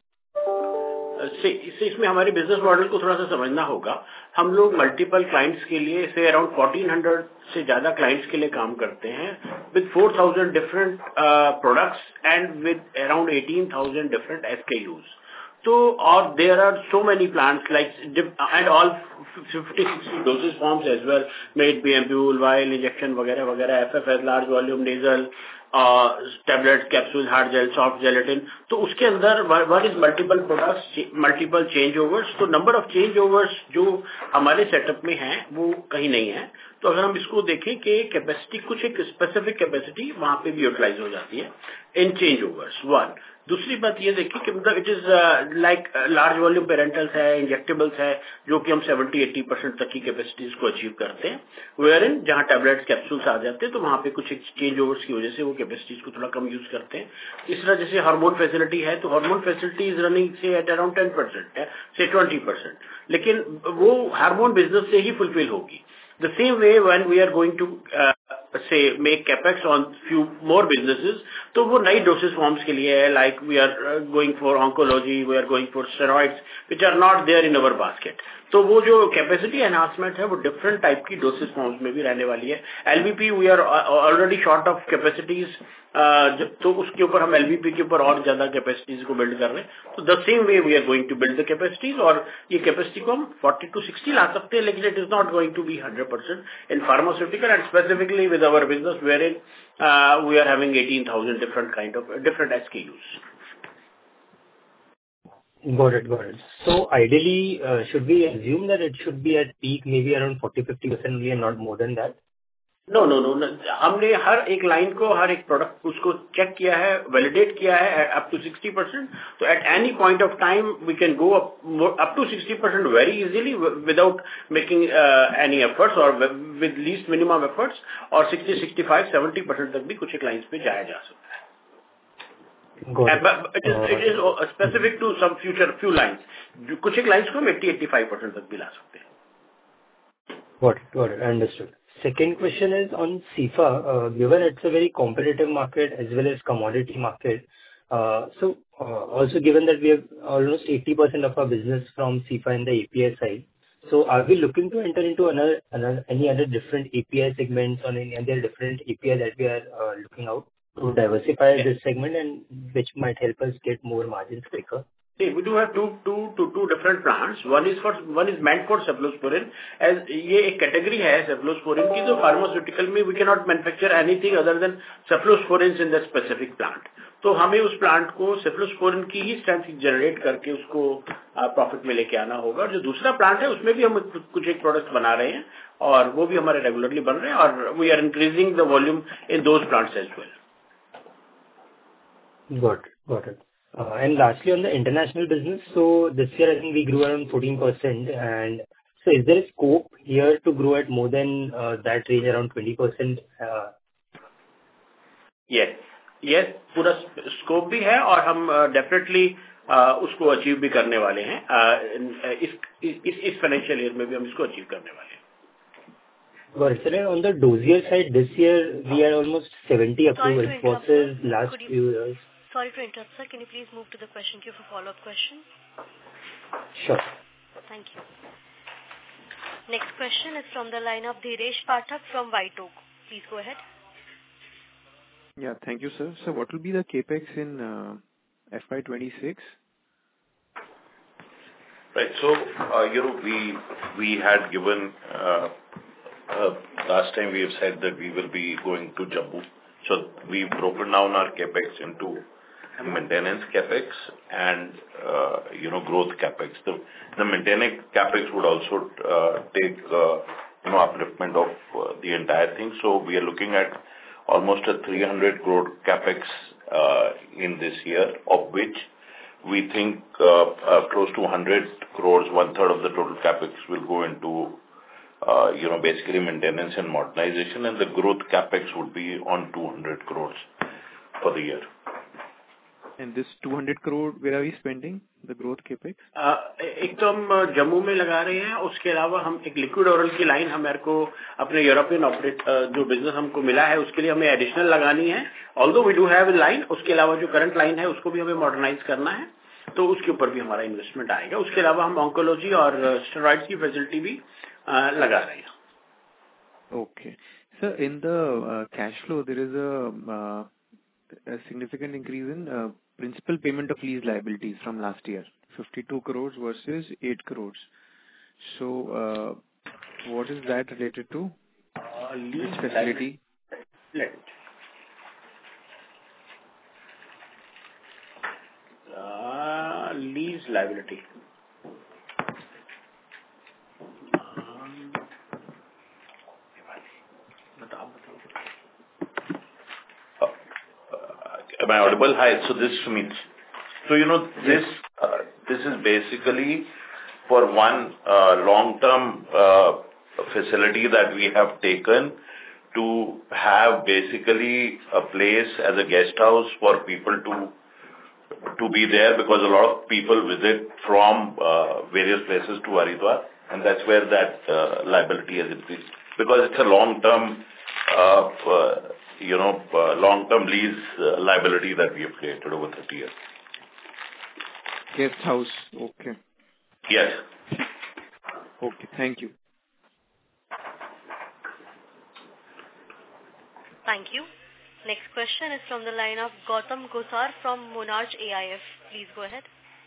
इसमें हमारे business model को थोड़ा सा समझना होगा. हम लोग multiple clients के लिए से अराउंड 1400 से ज्यादा क्लाइंट्स के लिए काम करते हैं with 4000 different products and with around 18000 different SKUs. So, or there are so many plants like and all 50-60 dosage forms as well, may it be ampule, vial, injection, वगैरह वगैरह, FFS, large volume, nasal, tablets, capsules, hard gel, soft gelatin. तो उसके अंदर what is multiple products, multiple changeovers. तो number of changeovers जो हमारे setup में हैं वो कहीं नहीं है. तो अगर हम इसको देखें कि कैपेसिटी कुछ एक स्पेसिफिक कैपेसिटी वहां पे भी यूटिलाइज हो जाती है इन चेंज ओवर्स. वन दूसरी बात ये देखिए कि मतलब it is like large volume parenterals है, इंजेक्टेबल्स है, जो कि हम 70-80% तक की कैपेसिटीज को अचीव करते हैं. वेयर इन जहां टैबलेट्स कैप्सूल्स आ जाते हैं तो वहां पे कुछ चेंज ओवर्स की वजह से वो कैपेसिटीज को थोड़ा कम यूज करते हैं. इस तरह जैसे हार्मोन फैसिलिटी है तो हार्मोन फैसिलिटी इज रनिंग से एट अराउंड 10% है से 20%, लेकिन वो हार्मोन बिजनेस से ही फुलफिल होगी. The same way when we are going to say make capex on few more businesses, तो वो नई dosage forms के लिए है, like we are going for oncology, we are going for steroids, which are not there in our basket. तो वो जो capacity enhancement है वो डिफरेंट टाइप की डोसेज फॉर्म्स में भी रहने वाली है. LBP we are already short of capacities, तो उसके ऊपर हम एलबीपी के ऊपर और ज्यादा कैपेसिटीज को बिल्ड कर रहे हैं. तो the same way we are going to build the capacities, और ये कैपेसिटी को हम 40-60 ला सकते हैं, लेकिन it is not going to be 100% in pharmaceutical and specifically with our business wherein we are having 18,000 different kind of different SKUs. Got it. So ideally, should we assume that it should be at peak maybe around 40-50% only and not more than that? No. हमने हर एक line को, हर एक product उसको check किया है, validate किया है up to 60%. तो at any point of time we can go up to 60% very easily without making any efforts और विद लीस्ट मिनिमम एफर्ट्स, और 60, 65, 70% तक भी कुछ एक लाइन्स पे जाया जा सकता है. But it is specific to some few lines. कुछ एक लाइन्स को हम 80-85% तक भी ला सकते हैं. Got it. Understood. Second question is on CIFA. Given it's a very competitive market as well as commodity market, so also given that we have almost 80% of our business from CIFA in the API side, so are we looking to enter into any other different API segments or any other different API that we are looking out to diversify this segment, and which might help us get more margins quicker? See, we do have two different plants. One is meant for cephalosporin, as ये एक category है cephalosporin की, तो pharmaceutical में we cannot manufacture anything other than cephalosporins in the specific plant. तो हमें उस plant को cephalosporin की ही स्ट्रेंथ जनरेट करके उसको प्रॉफिट में लेके आना होगा. और जो दूसरा प्लांट है उसमें भी हम कुछ एक प्रोडक्ट बना रहे हैं और वो भी हमारे रेगुलरली बन रहे हैं, और we are increasing the volume in those plants as well. Got it. And lastly, on the international business, so this year I think we grew around 14%, and so is there a scope here to grow at more than that range, around 20%? Yes, पूरा scope भी है और हम definitely उसको achieve भी करने वाले हैं. इस फाइनेंशियल ईयर में भी हम इसको अचीव करने वाले हैं. Got it. Sir, on the dossier side, this year we are almost 70 approvals versus last few years. Sorry to interrupt, sir. Can you please move to the question queue for follow-up question? Sure. Thank you. Next question is from the line of Dhiresh Pathak from White Oak. Please go ahead. Yeah, thank you, sir. So what will be the capex in FY26? Right. So, we had given, last time we have said that we will be going to Jammu. So we've broken down our capex into maintenance capex and, growth capex. The maintenance capex would also take, upliftment of the entire thing. So we are looking at almost a 300 crore capex in this year, of which we think close to 100 crores, one-third of the total capex will go into basically maintenance and modernization, and the growth capex would be on 200 crores for the year. And this 200 crore, where are we spending the growth capex? एक तो हम जम्मू में लगा रहे हैं, उसके अलावा हम एक लिक्विड ओरल की लाइन हमारे को अपने यूरोपियन ऑपरेट जो बिजनेस हमको मिला है उसके लिए हमें एडिशनल लगानी है. Although we do have a line, उसके अलावा जो करंट लाइन है उसको भी हमें मॉडर्नाइज करना है, तो उसके ऊपर भी हमारा इन्वेस्टमेंट आएगा. उसके अलावा हम ऑन्कोलॉजी और स्टेरॉइड्स की फैसिलिटी भी लगा रहे हैं. Okay. So in the cash flow, there is a significant increase in principal payment of lease liabilities from last year, 52 crores versus 8 crores. So what is that related to? Lease facility? Lease liability. Am I audible? Hi. So this means, this is basically for one long-term facility that we have taken to have basically a place as a guest house for people to be there, because a lot of people visit from various places to Haridwar, and that's where that liability has increased, because it's a long-term long-term lease liability that we have created over 30 years. Guest house. Okay. Yes. Okay. Thank you. Thank you. Next question is from the line of Gautam Gosar from Monarch AIF. Please go ahead.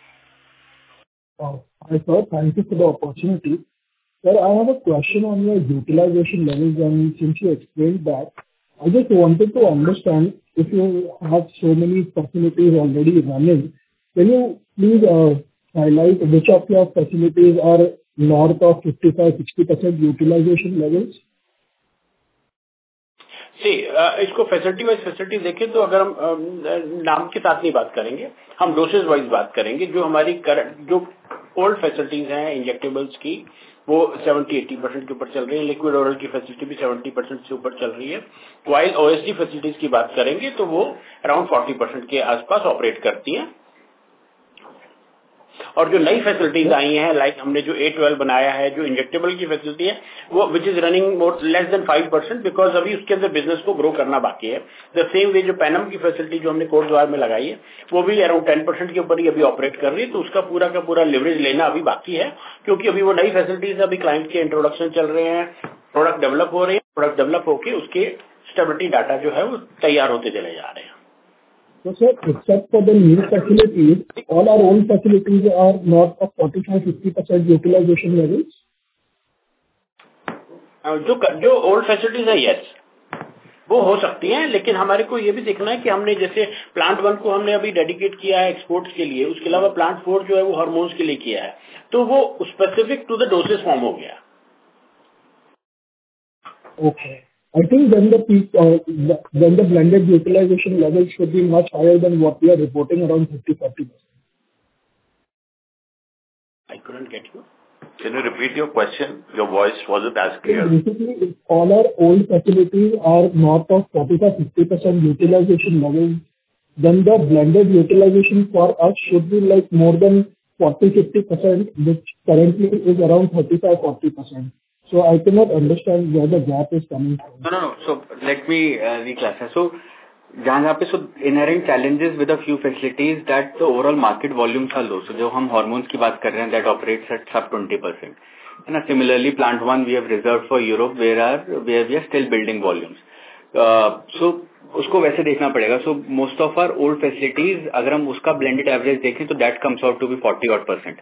Hi sir, thank you for the opportunity. Sir, I have a question on your utilization levels, and since you explained that, I just wanted to understand, if you have so many facilities already running, can you please highlight which of your facilities are north of 55-60% utilization levels? इसको facility wise facility देखें तो अगर हम नाम के साथ नहीं बात करेंगे, हम डोसेज वाइज बात करेंगे. जो हमारी जो ओल्ड फैसिलिटीज हैं इंजेक्टेबल्स की, वो 70-80% के ऊपर चल रही है. लिक्विड ओरल की फैसिलिटी भी 70% से ऊपर चल रही है. वाइल ओएसडी फैसिलिटीज की बात करेंगे तो वो अराउंड 40% के आसपास ऑपरेट करती हैं. और जो नई फैसिलिटीज आई हैं, लाइक हमने जो A12 बनाया है, जो इंजेक्टेबल की फैसिलिटी है, वो which is running more less than 5%, because अभी उसके अंदर बिजनेस को ग्रो करना बाकी है. द सेम वे जो पैनम की फैसिलिटी जो हमने कोटद्वार में लगाई है, वो भी अराउंड 10% के ऊपर ही अभी ऑपरेट कर रही है. तो उसका पूरा का पूरा लिवरेज लेना अभी बाकी है, क्योंकि अभी वो नई फैसिलिटीज अभी क्लाइंट के इंट्रोडक्शन चल रहे हैं, प्रोडक्ट डेवलप हो रहे हैं, प्रोडक्ट डेवलप होकर उसके स्टेबिलिटी डाटा जो है वो तैयार होते चले जा रहे हैं. So sir, except for the new facilities, all our old facilities are north of 45-50% utilization levels. जो ओल्ड फैसिलिटीज है, यस, वो हो सकती हैं, लेकिन हमारे को ये भी देखना है कि हमने जैसे प्लांट 1 को हमने अभी डेडिकेट किया है एक्सपोर्ट्स के लिए, उसके अलावा प्लांट 4 जो है वो हार्मोन्स के लिए किया है, तो वो specific to the dosage form हो गया. Okay. I think then the blended utilization levels should be much higher than what we are reporting, around 30-40%. I couldn't get you. Can you repeat your question? Your voice wasn't as clear. Basically, if all our old facilities are north of 45-50% utilization levels, then the blended utilization for us should be like more than 40-50%, which currently is around 35-40%. So I cannot understand where the gap is coming from. No. So let me reclassify. So जहाँ पे inherent challenges with a few facilities that the overall market volumes are low. So जो हम hormones की बात कर रहे हैं, that operates at sub 20%. And similarly, plant 1 we have reserved for Europe, where we are still building volumes. So उसको वैसे देखना पड़ेगा. So most of our old facilities, अगर हम उसका blended average देखें, तो that comes out to be 40%.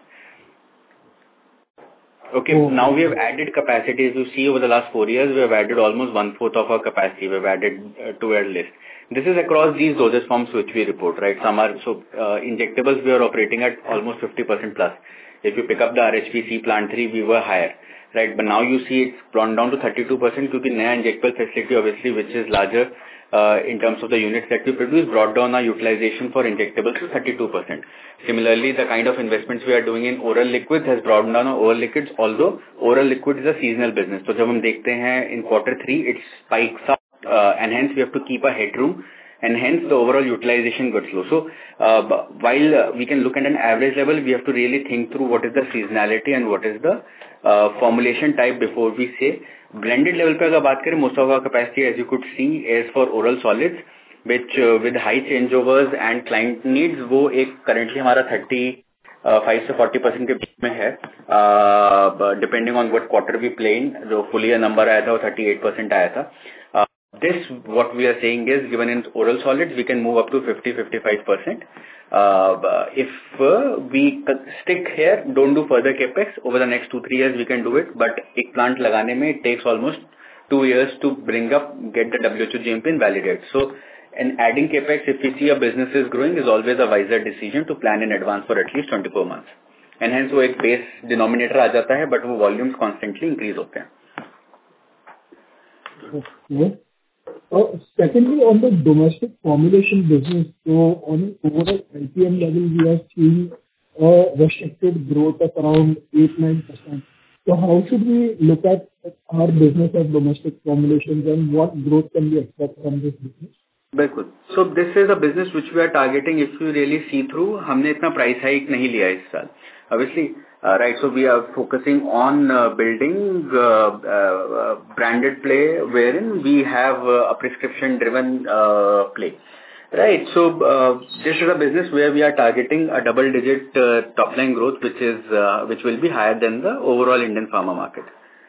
Okay, now we have added capacity. As you see, over the last 4 years, we have added almost 1/4 of our capacity. We have added to our list. This is across these dosage forms which we report, right? Some are, injectables we are operating at almost 50% plus. If you pick up the RHPC plant 3, we were higher, right? But now you see it's gone down to 32% because naya injectable facility obviously which is larger in terms of the units that we produce brought down our utilization for injectables to 32%. Similarly, the kind of investments we are doing in oral liquids has brought down our oral liquids, although oral liquid is a seasonal business. So जब हम देखते हैं in quarter 3, it spikes up and hence we have to keep a headroom and hence the overall utilization got low. So while we can look at an average level, we have to really think through what is the seasonality and what is the formulation type before we say. Blended level पे अगर बात करें, most of our capacity, as you could see, is for oral solids, which with high changeovers and client needs, वो एक currently हमारा 35 से 40% के बीच में है, depending on what quarter we play in. जो full year number आया था वो 38% आया था. This, what we are saying is, given in oral solids, we can move up to 50-55%. If we stick here, don't do further capex, over the next 2-3 years we can do it, but एक plant लगाने में it takes almost 2 years to bring up, get the WHO GMP and validate. So, and adding capex, if we see a business is growing, is always a wiser decision to plan in advance for at least 24 months. And hence वो एक base denominator आ जाता है, but वो volumes constantly increase होते हैं. Okay. Secondly, on the domestic formulation business, so on an overall IPM level, we are seeing a restricted growth of around 8-9%. So how should we look at our business of domestic formulations and what growth can we expect from this business? बिल्कुल. So this is a business which we are targeting. If you really see through, हमने इतना price hike नहीं लिया इस साल. Obviously, right. So we are focusing on building branded play wherein we have a prescription-driven play. Right. So this is a business where we are targeting a double-digit top-line growth, which will be higher than the overall Indian pharma market.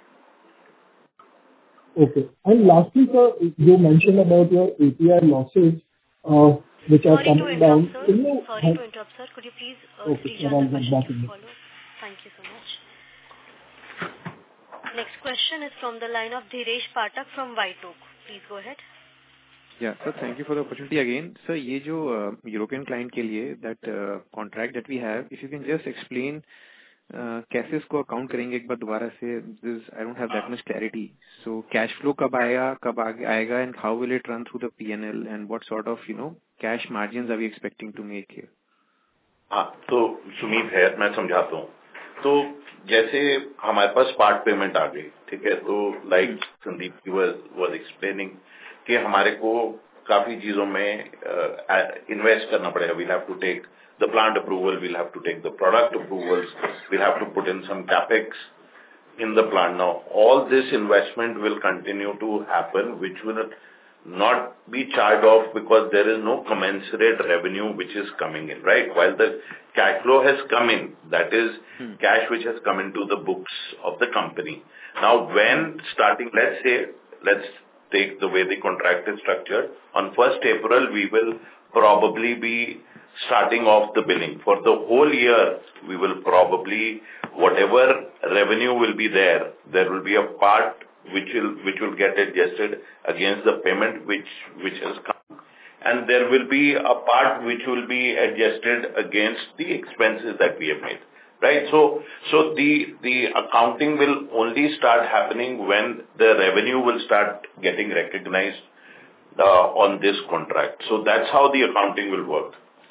Okay. And lastly, sir, you mentioned about your API losses, which are coming down. Sorry to interrupt, sir. Could you please rejoin the question to follow? Thank you so much. Next question is from the line of Dhiresh Pathak from White Oak. Please go ahead. Yeah, sir, thank you for the opportunity again. Sir, ये जो European client के लिए that contract that we have, if you can just explain कैसे इसको account करेंगे एक बार दोबारा से, I don't have that much clarity. So cash flow कब आएगा and how will it run through the P&L and what sort of cash margins are we expecting to make here? हाँ, तो सुमीत है, मैं समझाता हूँ. तो जैसे हमारे पास part payment आ गई, ठीक है, तो like संदीप was explaining कि हमारे को काफी चीजों में invest करना पड़ेगा. We'll have to take the plant approval, we'll have to take the product approvals, we'll have to put in some capex in the plant. Now, all this investment will continue to happen, which will not be charged off because there is no commensurate revenue which is coming in, right? While the cash flow has come in, that is cash which has come into the books of the company. Now, when starting, let's take the way the contract is structured, on 1st April, we will probably be starting off the billing. For the whole year, we will probably, whatever revenue will be there will be a part which will get adjusted against the payment which has come. And there will be a part which will be adjusted against the expenses that we have made. Right? So the accounting will only start happening when the revenue will start getting recognized on this contract. So that's how the accounting will work.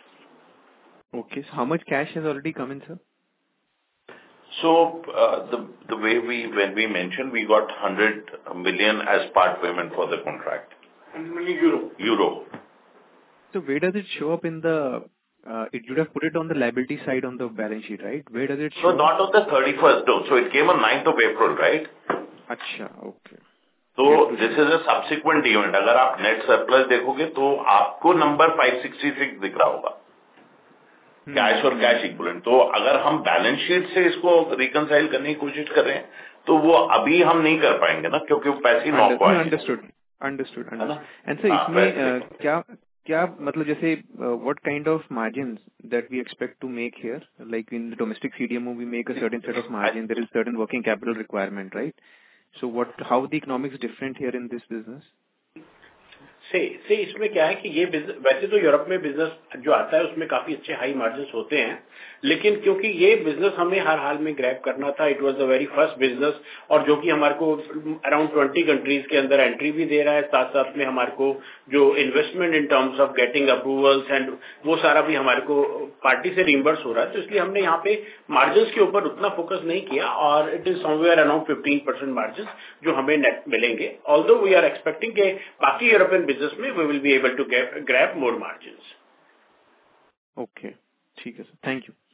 Okay. So how much cash has already come in, sir? So the way when we mentioned, we got 100 million as part payment for the contract. 100 million euro. So where does it show up in the? You would have put it on the liability side on the balance sheet, right? Where does it show? So not on the 31st, no. So it came on 9th of April, right? अच्छा, okay. So this is a subsequent event. अगर आप net surplus देखोगे तो आपको number 566 दिख रहा होगा. Cash और कैश इक्विवेलेंट. तो अगर हम बैलेंस शीट से इसको रिकंसाइल करने की कोशिश कर रहे हैं तो वो अभी हम नहीं कर पाएंगे ना, क्योंकि वो पैसे नॉक हुआ है. अंडरस्टूड. एंड सर इसमें क्या मतलब जैसे what kind of margins that we expect to make here? Like in the domestic CDMO, we make a certain set of margin. There is certain working capital requirement, right? So how the economics different here in this business? से इसमें क्या है कि ये वैसे तो Europe में business जो आता है उसमें काफी अच्छे हाई मार्जिन होते हैं, लेकिन क्योंकि ये बिजनेस हमें हर हाल में ग्रैब करना था, it was the very first business, और जो कि हमारे को अराउंड 20 कंट्रीज के अंदर एंट्री भी दे रहा है, साथ साथ में हमारे को जो investment in terms of getting approvals and वो सारा भी हमारे को पार्टी से रिइंबर्स हो रहा है, तो इसलिए हमने यहाँ पे मार्जिन के ऊपर उतना फोकस नहीं किया, और it is somewhere around 15% margin जो हमें नेट मिलेंगे, ऑल्दो वी आर एक्सपेक्टिंग के बाकी यूरोपियन बिजनेस में we will be able to grab more margin. Okay, ठीक है sir, thank you.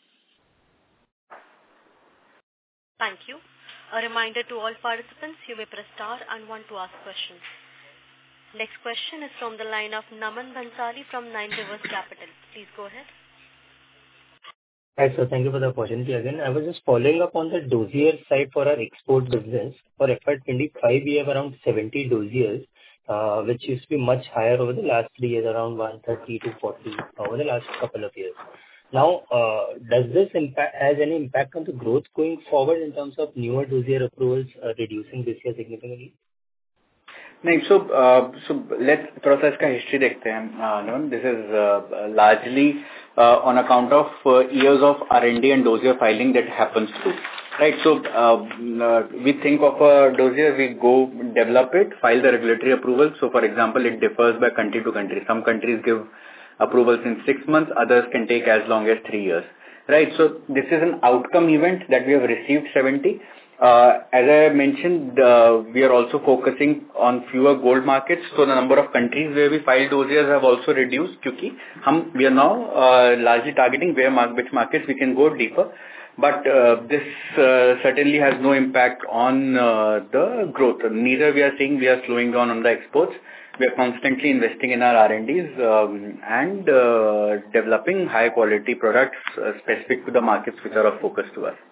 Thank you. A reminder to all participants, you may press star and one to ask questions. Next question is from the line of Naman Bhansali from Nine Rivers Capital. Please go ahead. Hi, sir. Thank you for the opportunity again. I was just following up on the dossier side for our export business. For FY25, we have around 70 dossiers, which used to be much higher over the last 3 years, around 130 to 40 over the last couple of years. Now, does this has any impact on the growth going forward in terms of newer dossier approvals reducing this year significantly? नहीं, so let's थोड़ा सा इसका history देखते हैं. This is largely on account of years of R&D and dossier filing that happens through, right? So we think of a dossier, we go develop it, file the regulatory approval. So for example, it differs by country to country. Some countries give approvals in 6 months, others can take as long as 3 years, right? So this is an outcome event that we have received 70. As I mentioned, we are also focusing on fewer gold markets, so the number of countries where we file dossiers have also reduced, क्योंकि we are now largely targeting which markets we can go deeper. But this certainly has no impact on the growth. Neither we are seeing we are slowing down on the exports. We are constantly investing in our R&Ds and developing high quality products specific to the markets which are of focus to us.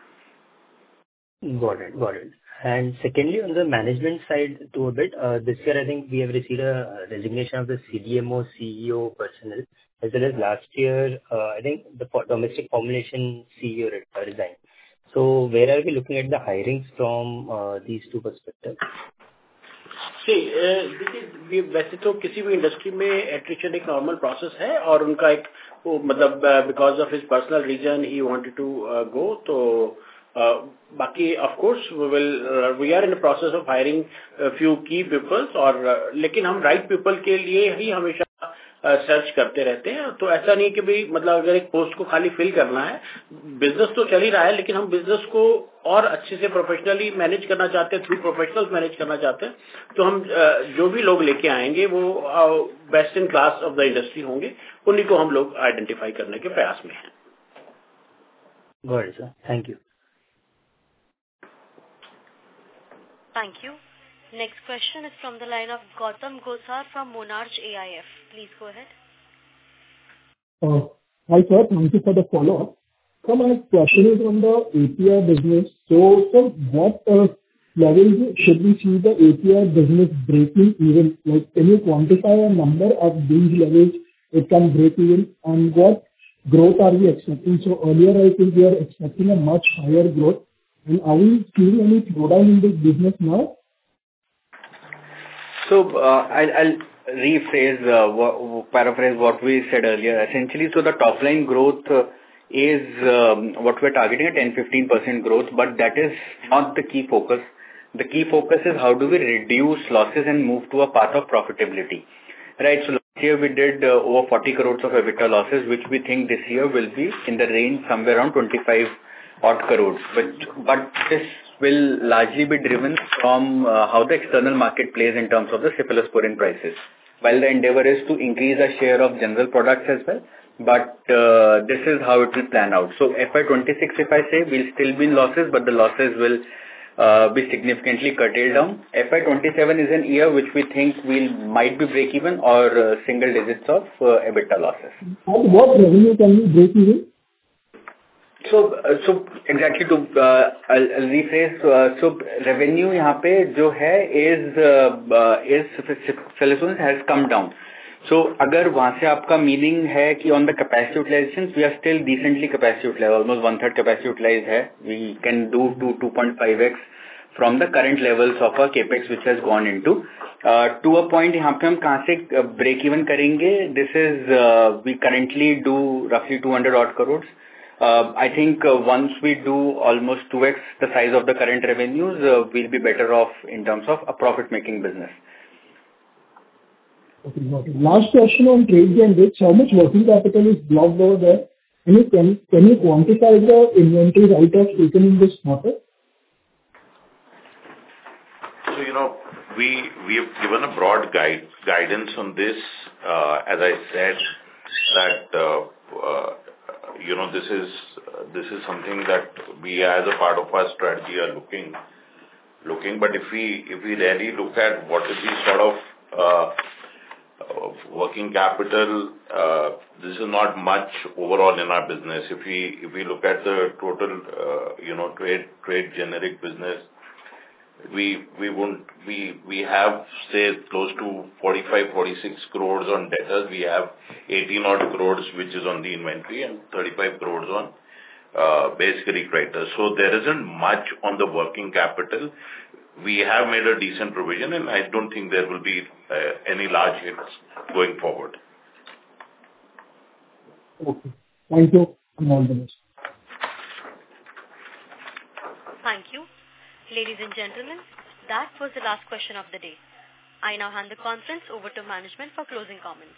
Got it. And secondly, on the management side to a bit, this year I think we have received a resignation of the CDMO CEO personnel, as well as last year I think the domestic formulation CEO resigned. So where are we looking at the hirings from these two perspectives? देखिए, वैसे तो किसी भी industry में attrition एक normal process है, और उनका एक मतलब because of his personal reason ही वांटेड टू गो, तो बाकी of course we are in the process of hiring few की पीपल्स, और लेकिन हम राइट पीपल के लिए ही हमेशा सर्च करते रहते हैं. तो ऐसा नहीं कि भाई मतलब अगर एक पोस्ट को खाली फिल करना है, बिजनेस तो चल ही रहा है, लेकिन हम बिजनेस को और अच्छे से प्रोफेशनली मैनेज करना चाहते हैं, थ्रू प्रोफेशनल्स मैनेज करना चाहते हैं, तो हम जो भी लोग लेके आएंगे वो best in class of the industry होंगे, उन्हीं को हम लोग आइडेंटिफाई करने के प्रयास में हैं. Got it, sir. Thank you. Thank you. Next question is from the line of Gautam Gosar from Monarch AIF. Please go ahead. Hi sir, thank you for the follow-up. So my question is on the API business. So what level should we see the API business breaking even? Like, can you quantify a number of these levels it can break even, and what growth are we expecting? So earlier I think we are expecting a much higher growth, and are we seeing any slowdown in this business now? So I'll rephrase, paraphrase what we said earlier. Essentially, so the top line growth is what we're targeting at 10-15% growth, but that is not the key focus. The key focus is how do we reduce losses and move to a path of profitability, right? So last year we did over 40 crores of EBITDA losses, which we think this year will be in the range somewhere around 25 odd crores. But this will largely be driven from how the external market plays in terms of the cephalosporin prices. While the endeavor is to increase the share of general products as well, but this is how it will plan out. So FY26, if I say, we'll still be in losses, but the losses will be significantly curtailed down. FY27 is an year which we think might be break even or single digits of EBITDA losses. And what revenue can we break even? So exactly to I'll rephrase. So revenue यहाँ पे जो है is cephalosporin has come down. So अगर वहाँ से आपका meaning है कि on the capacity utilizations we are still decently capacity utilized, almost 1/3 capacity utilized है. We can do 2.5x from the current levels of our capex which has gone into. To a point, यहाँ पे हम कहाँ से break even करेंगे? This is we currently do roughly 200 odd crores. I think once we do almost 2x the size of the current revenues, we'll be better off in terms of a profit-making business. Okay, got it. Last question on trade generics. How much working capital is blocked over there? Can you quantify the inventory write-offs taken in this quarter? So, we have given a broad guidance on this. As I said, that this is something that we, as a part of our strategy, are looking. But if we really look at what is the sort of working capital, this is not much overall in our business. If we look at the total, trade generic business, we have, say, close to 45-46 crores on debtors. We have 18 odd crores which is on the inventory and 35 crores on basically creditors. So there isn't much on the working capital. We have made a decent provision, and I don't think there will be any large hits going forward. Okay. Thank you. And all the best. Thank you. Ladies and gentlemen, that was the last question of the day. I now hand the conference over to management for closing comments.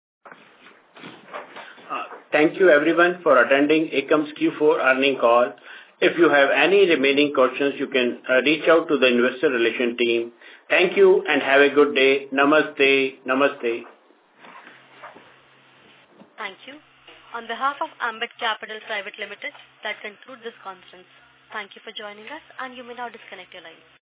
Thank you everyone for attending Akam's Q4 earning call. If you have any remaining questions, you can reach out to the investor relation team. Thank you and have a good day. Namaste. Namaste. Thank you. On behalf of Ambit Capital Private Limited, that concludes this conference. Thank you for joining us, and you may now disconnect your line.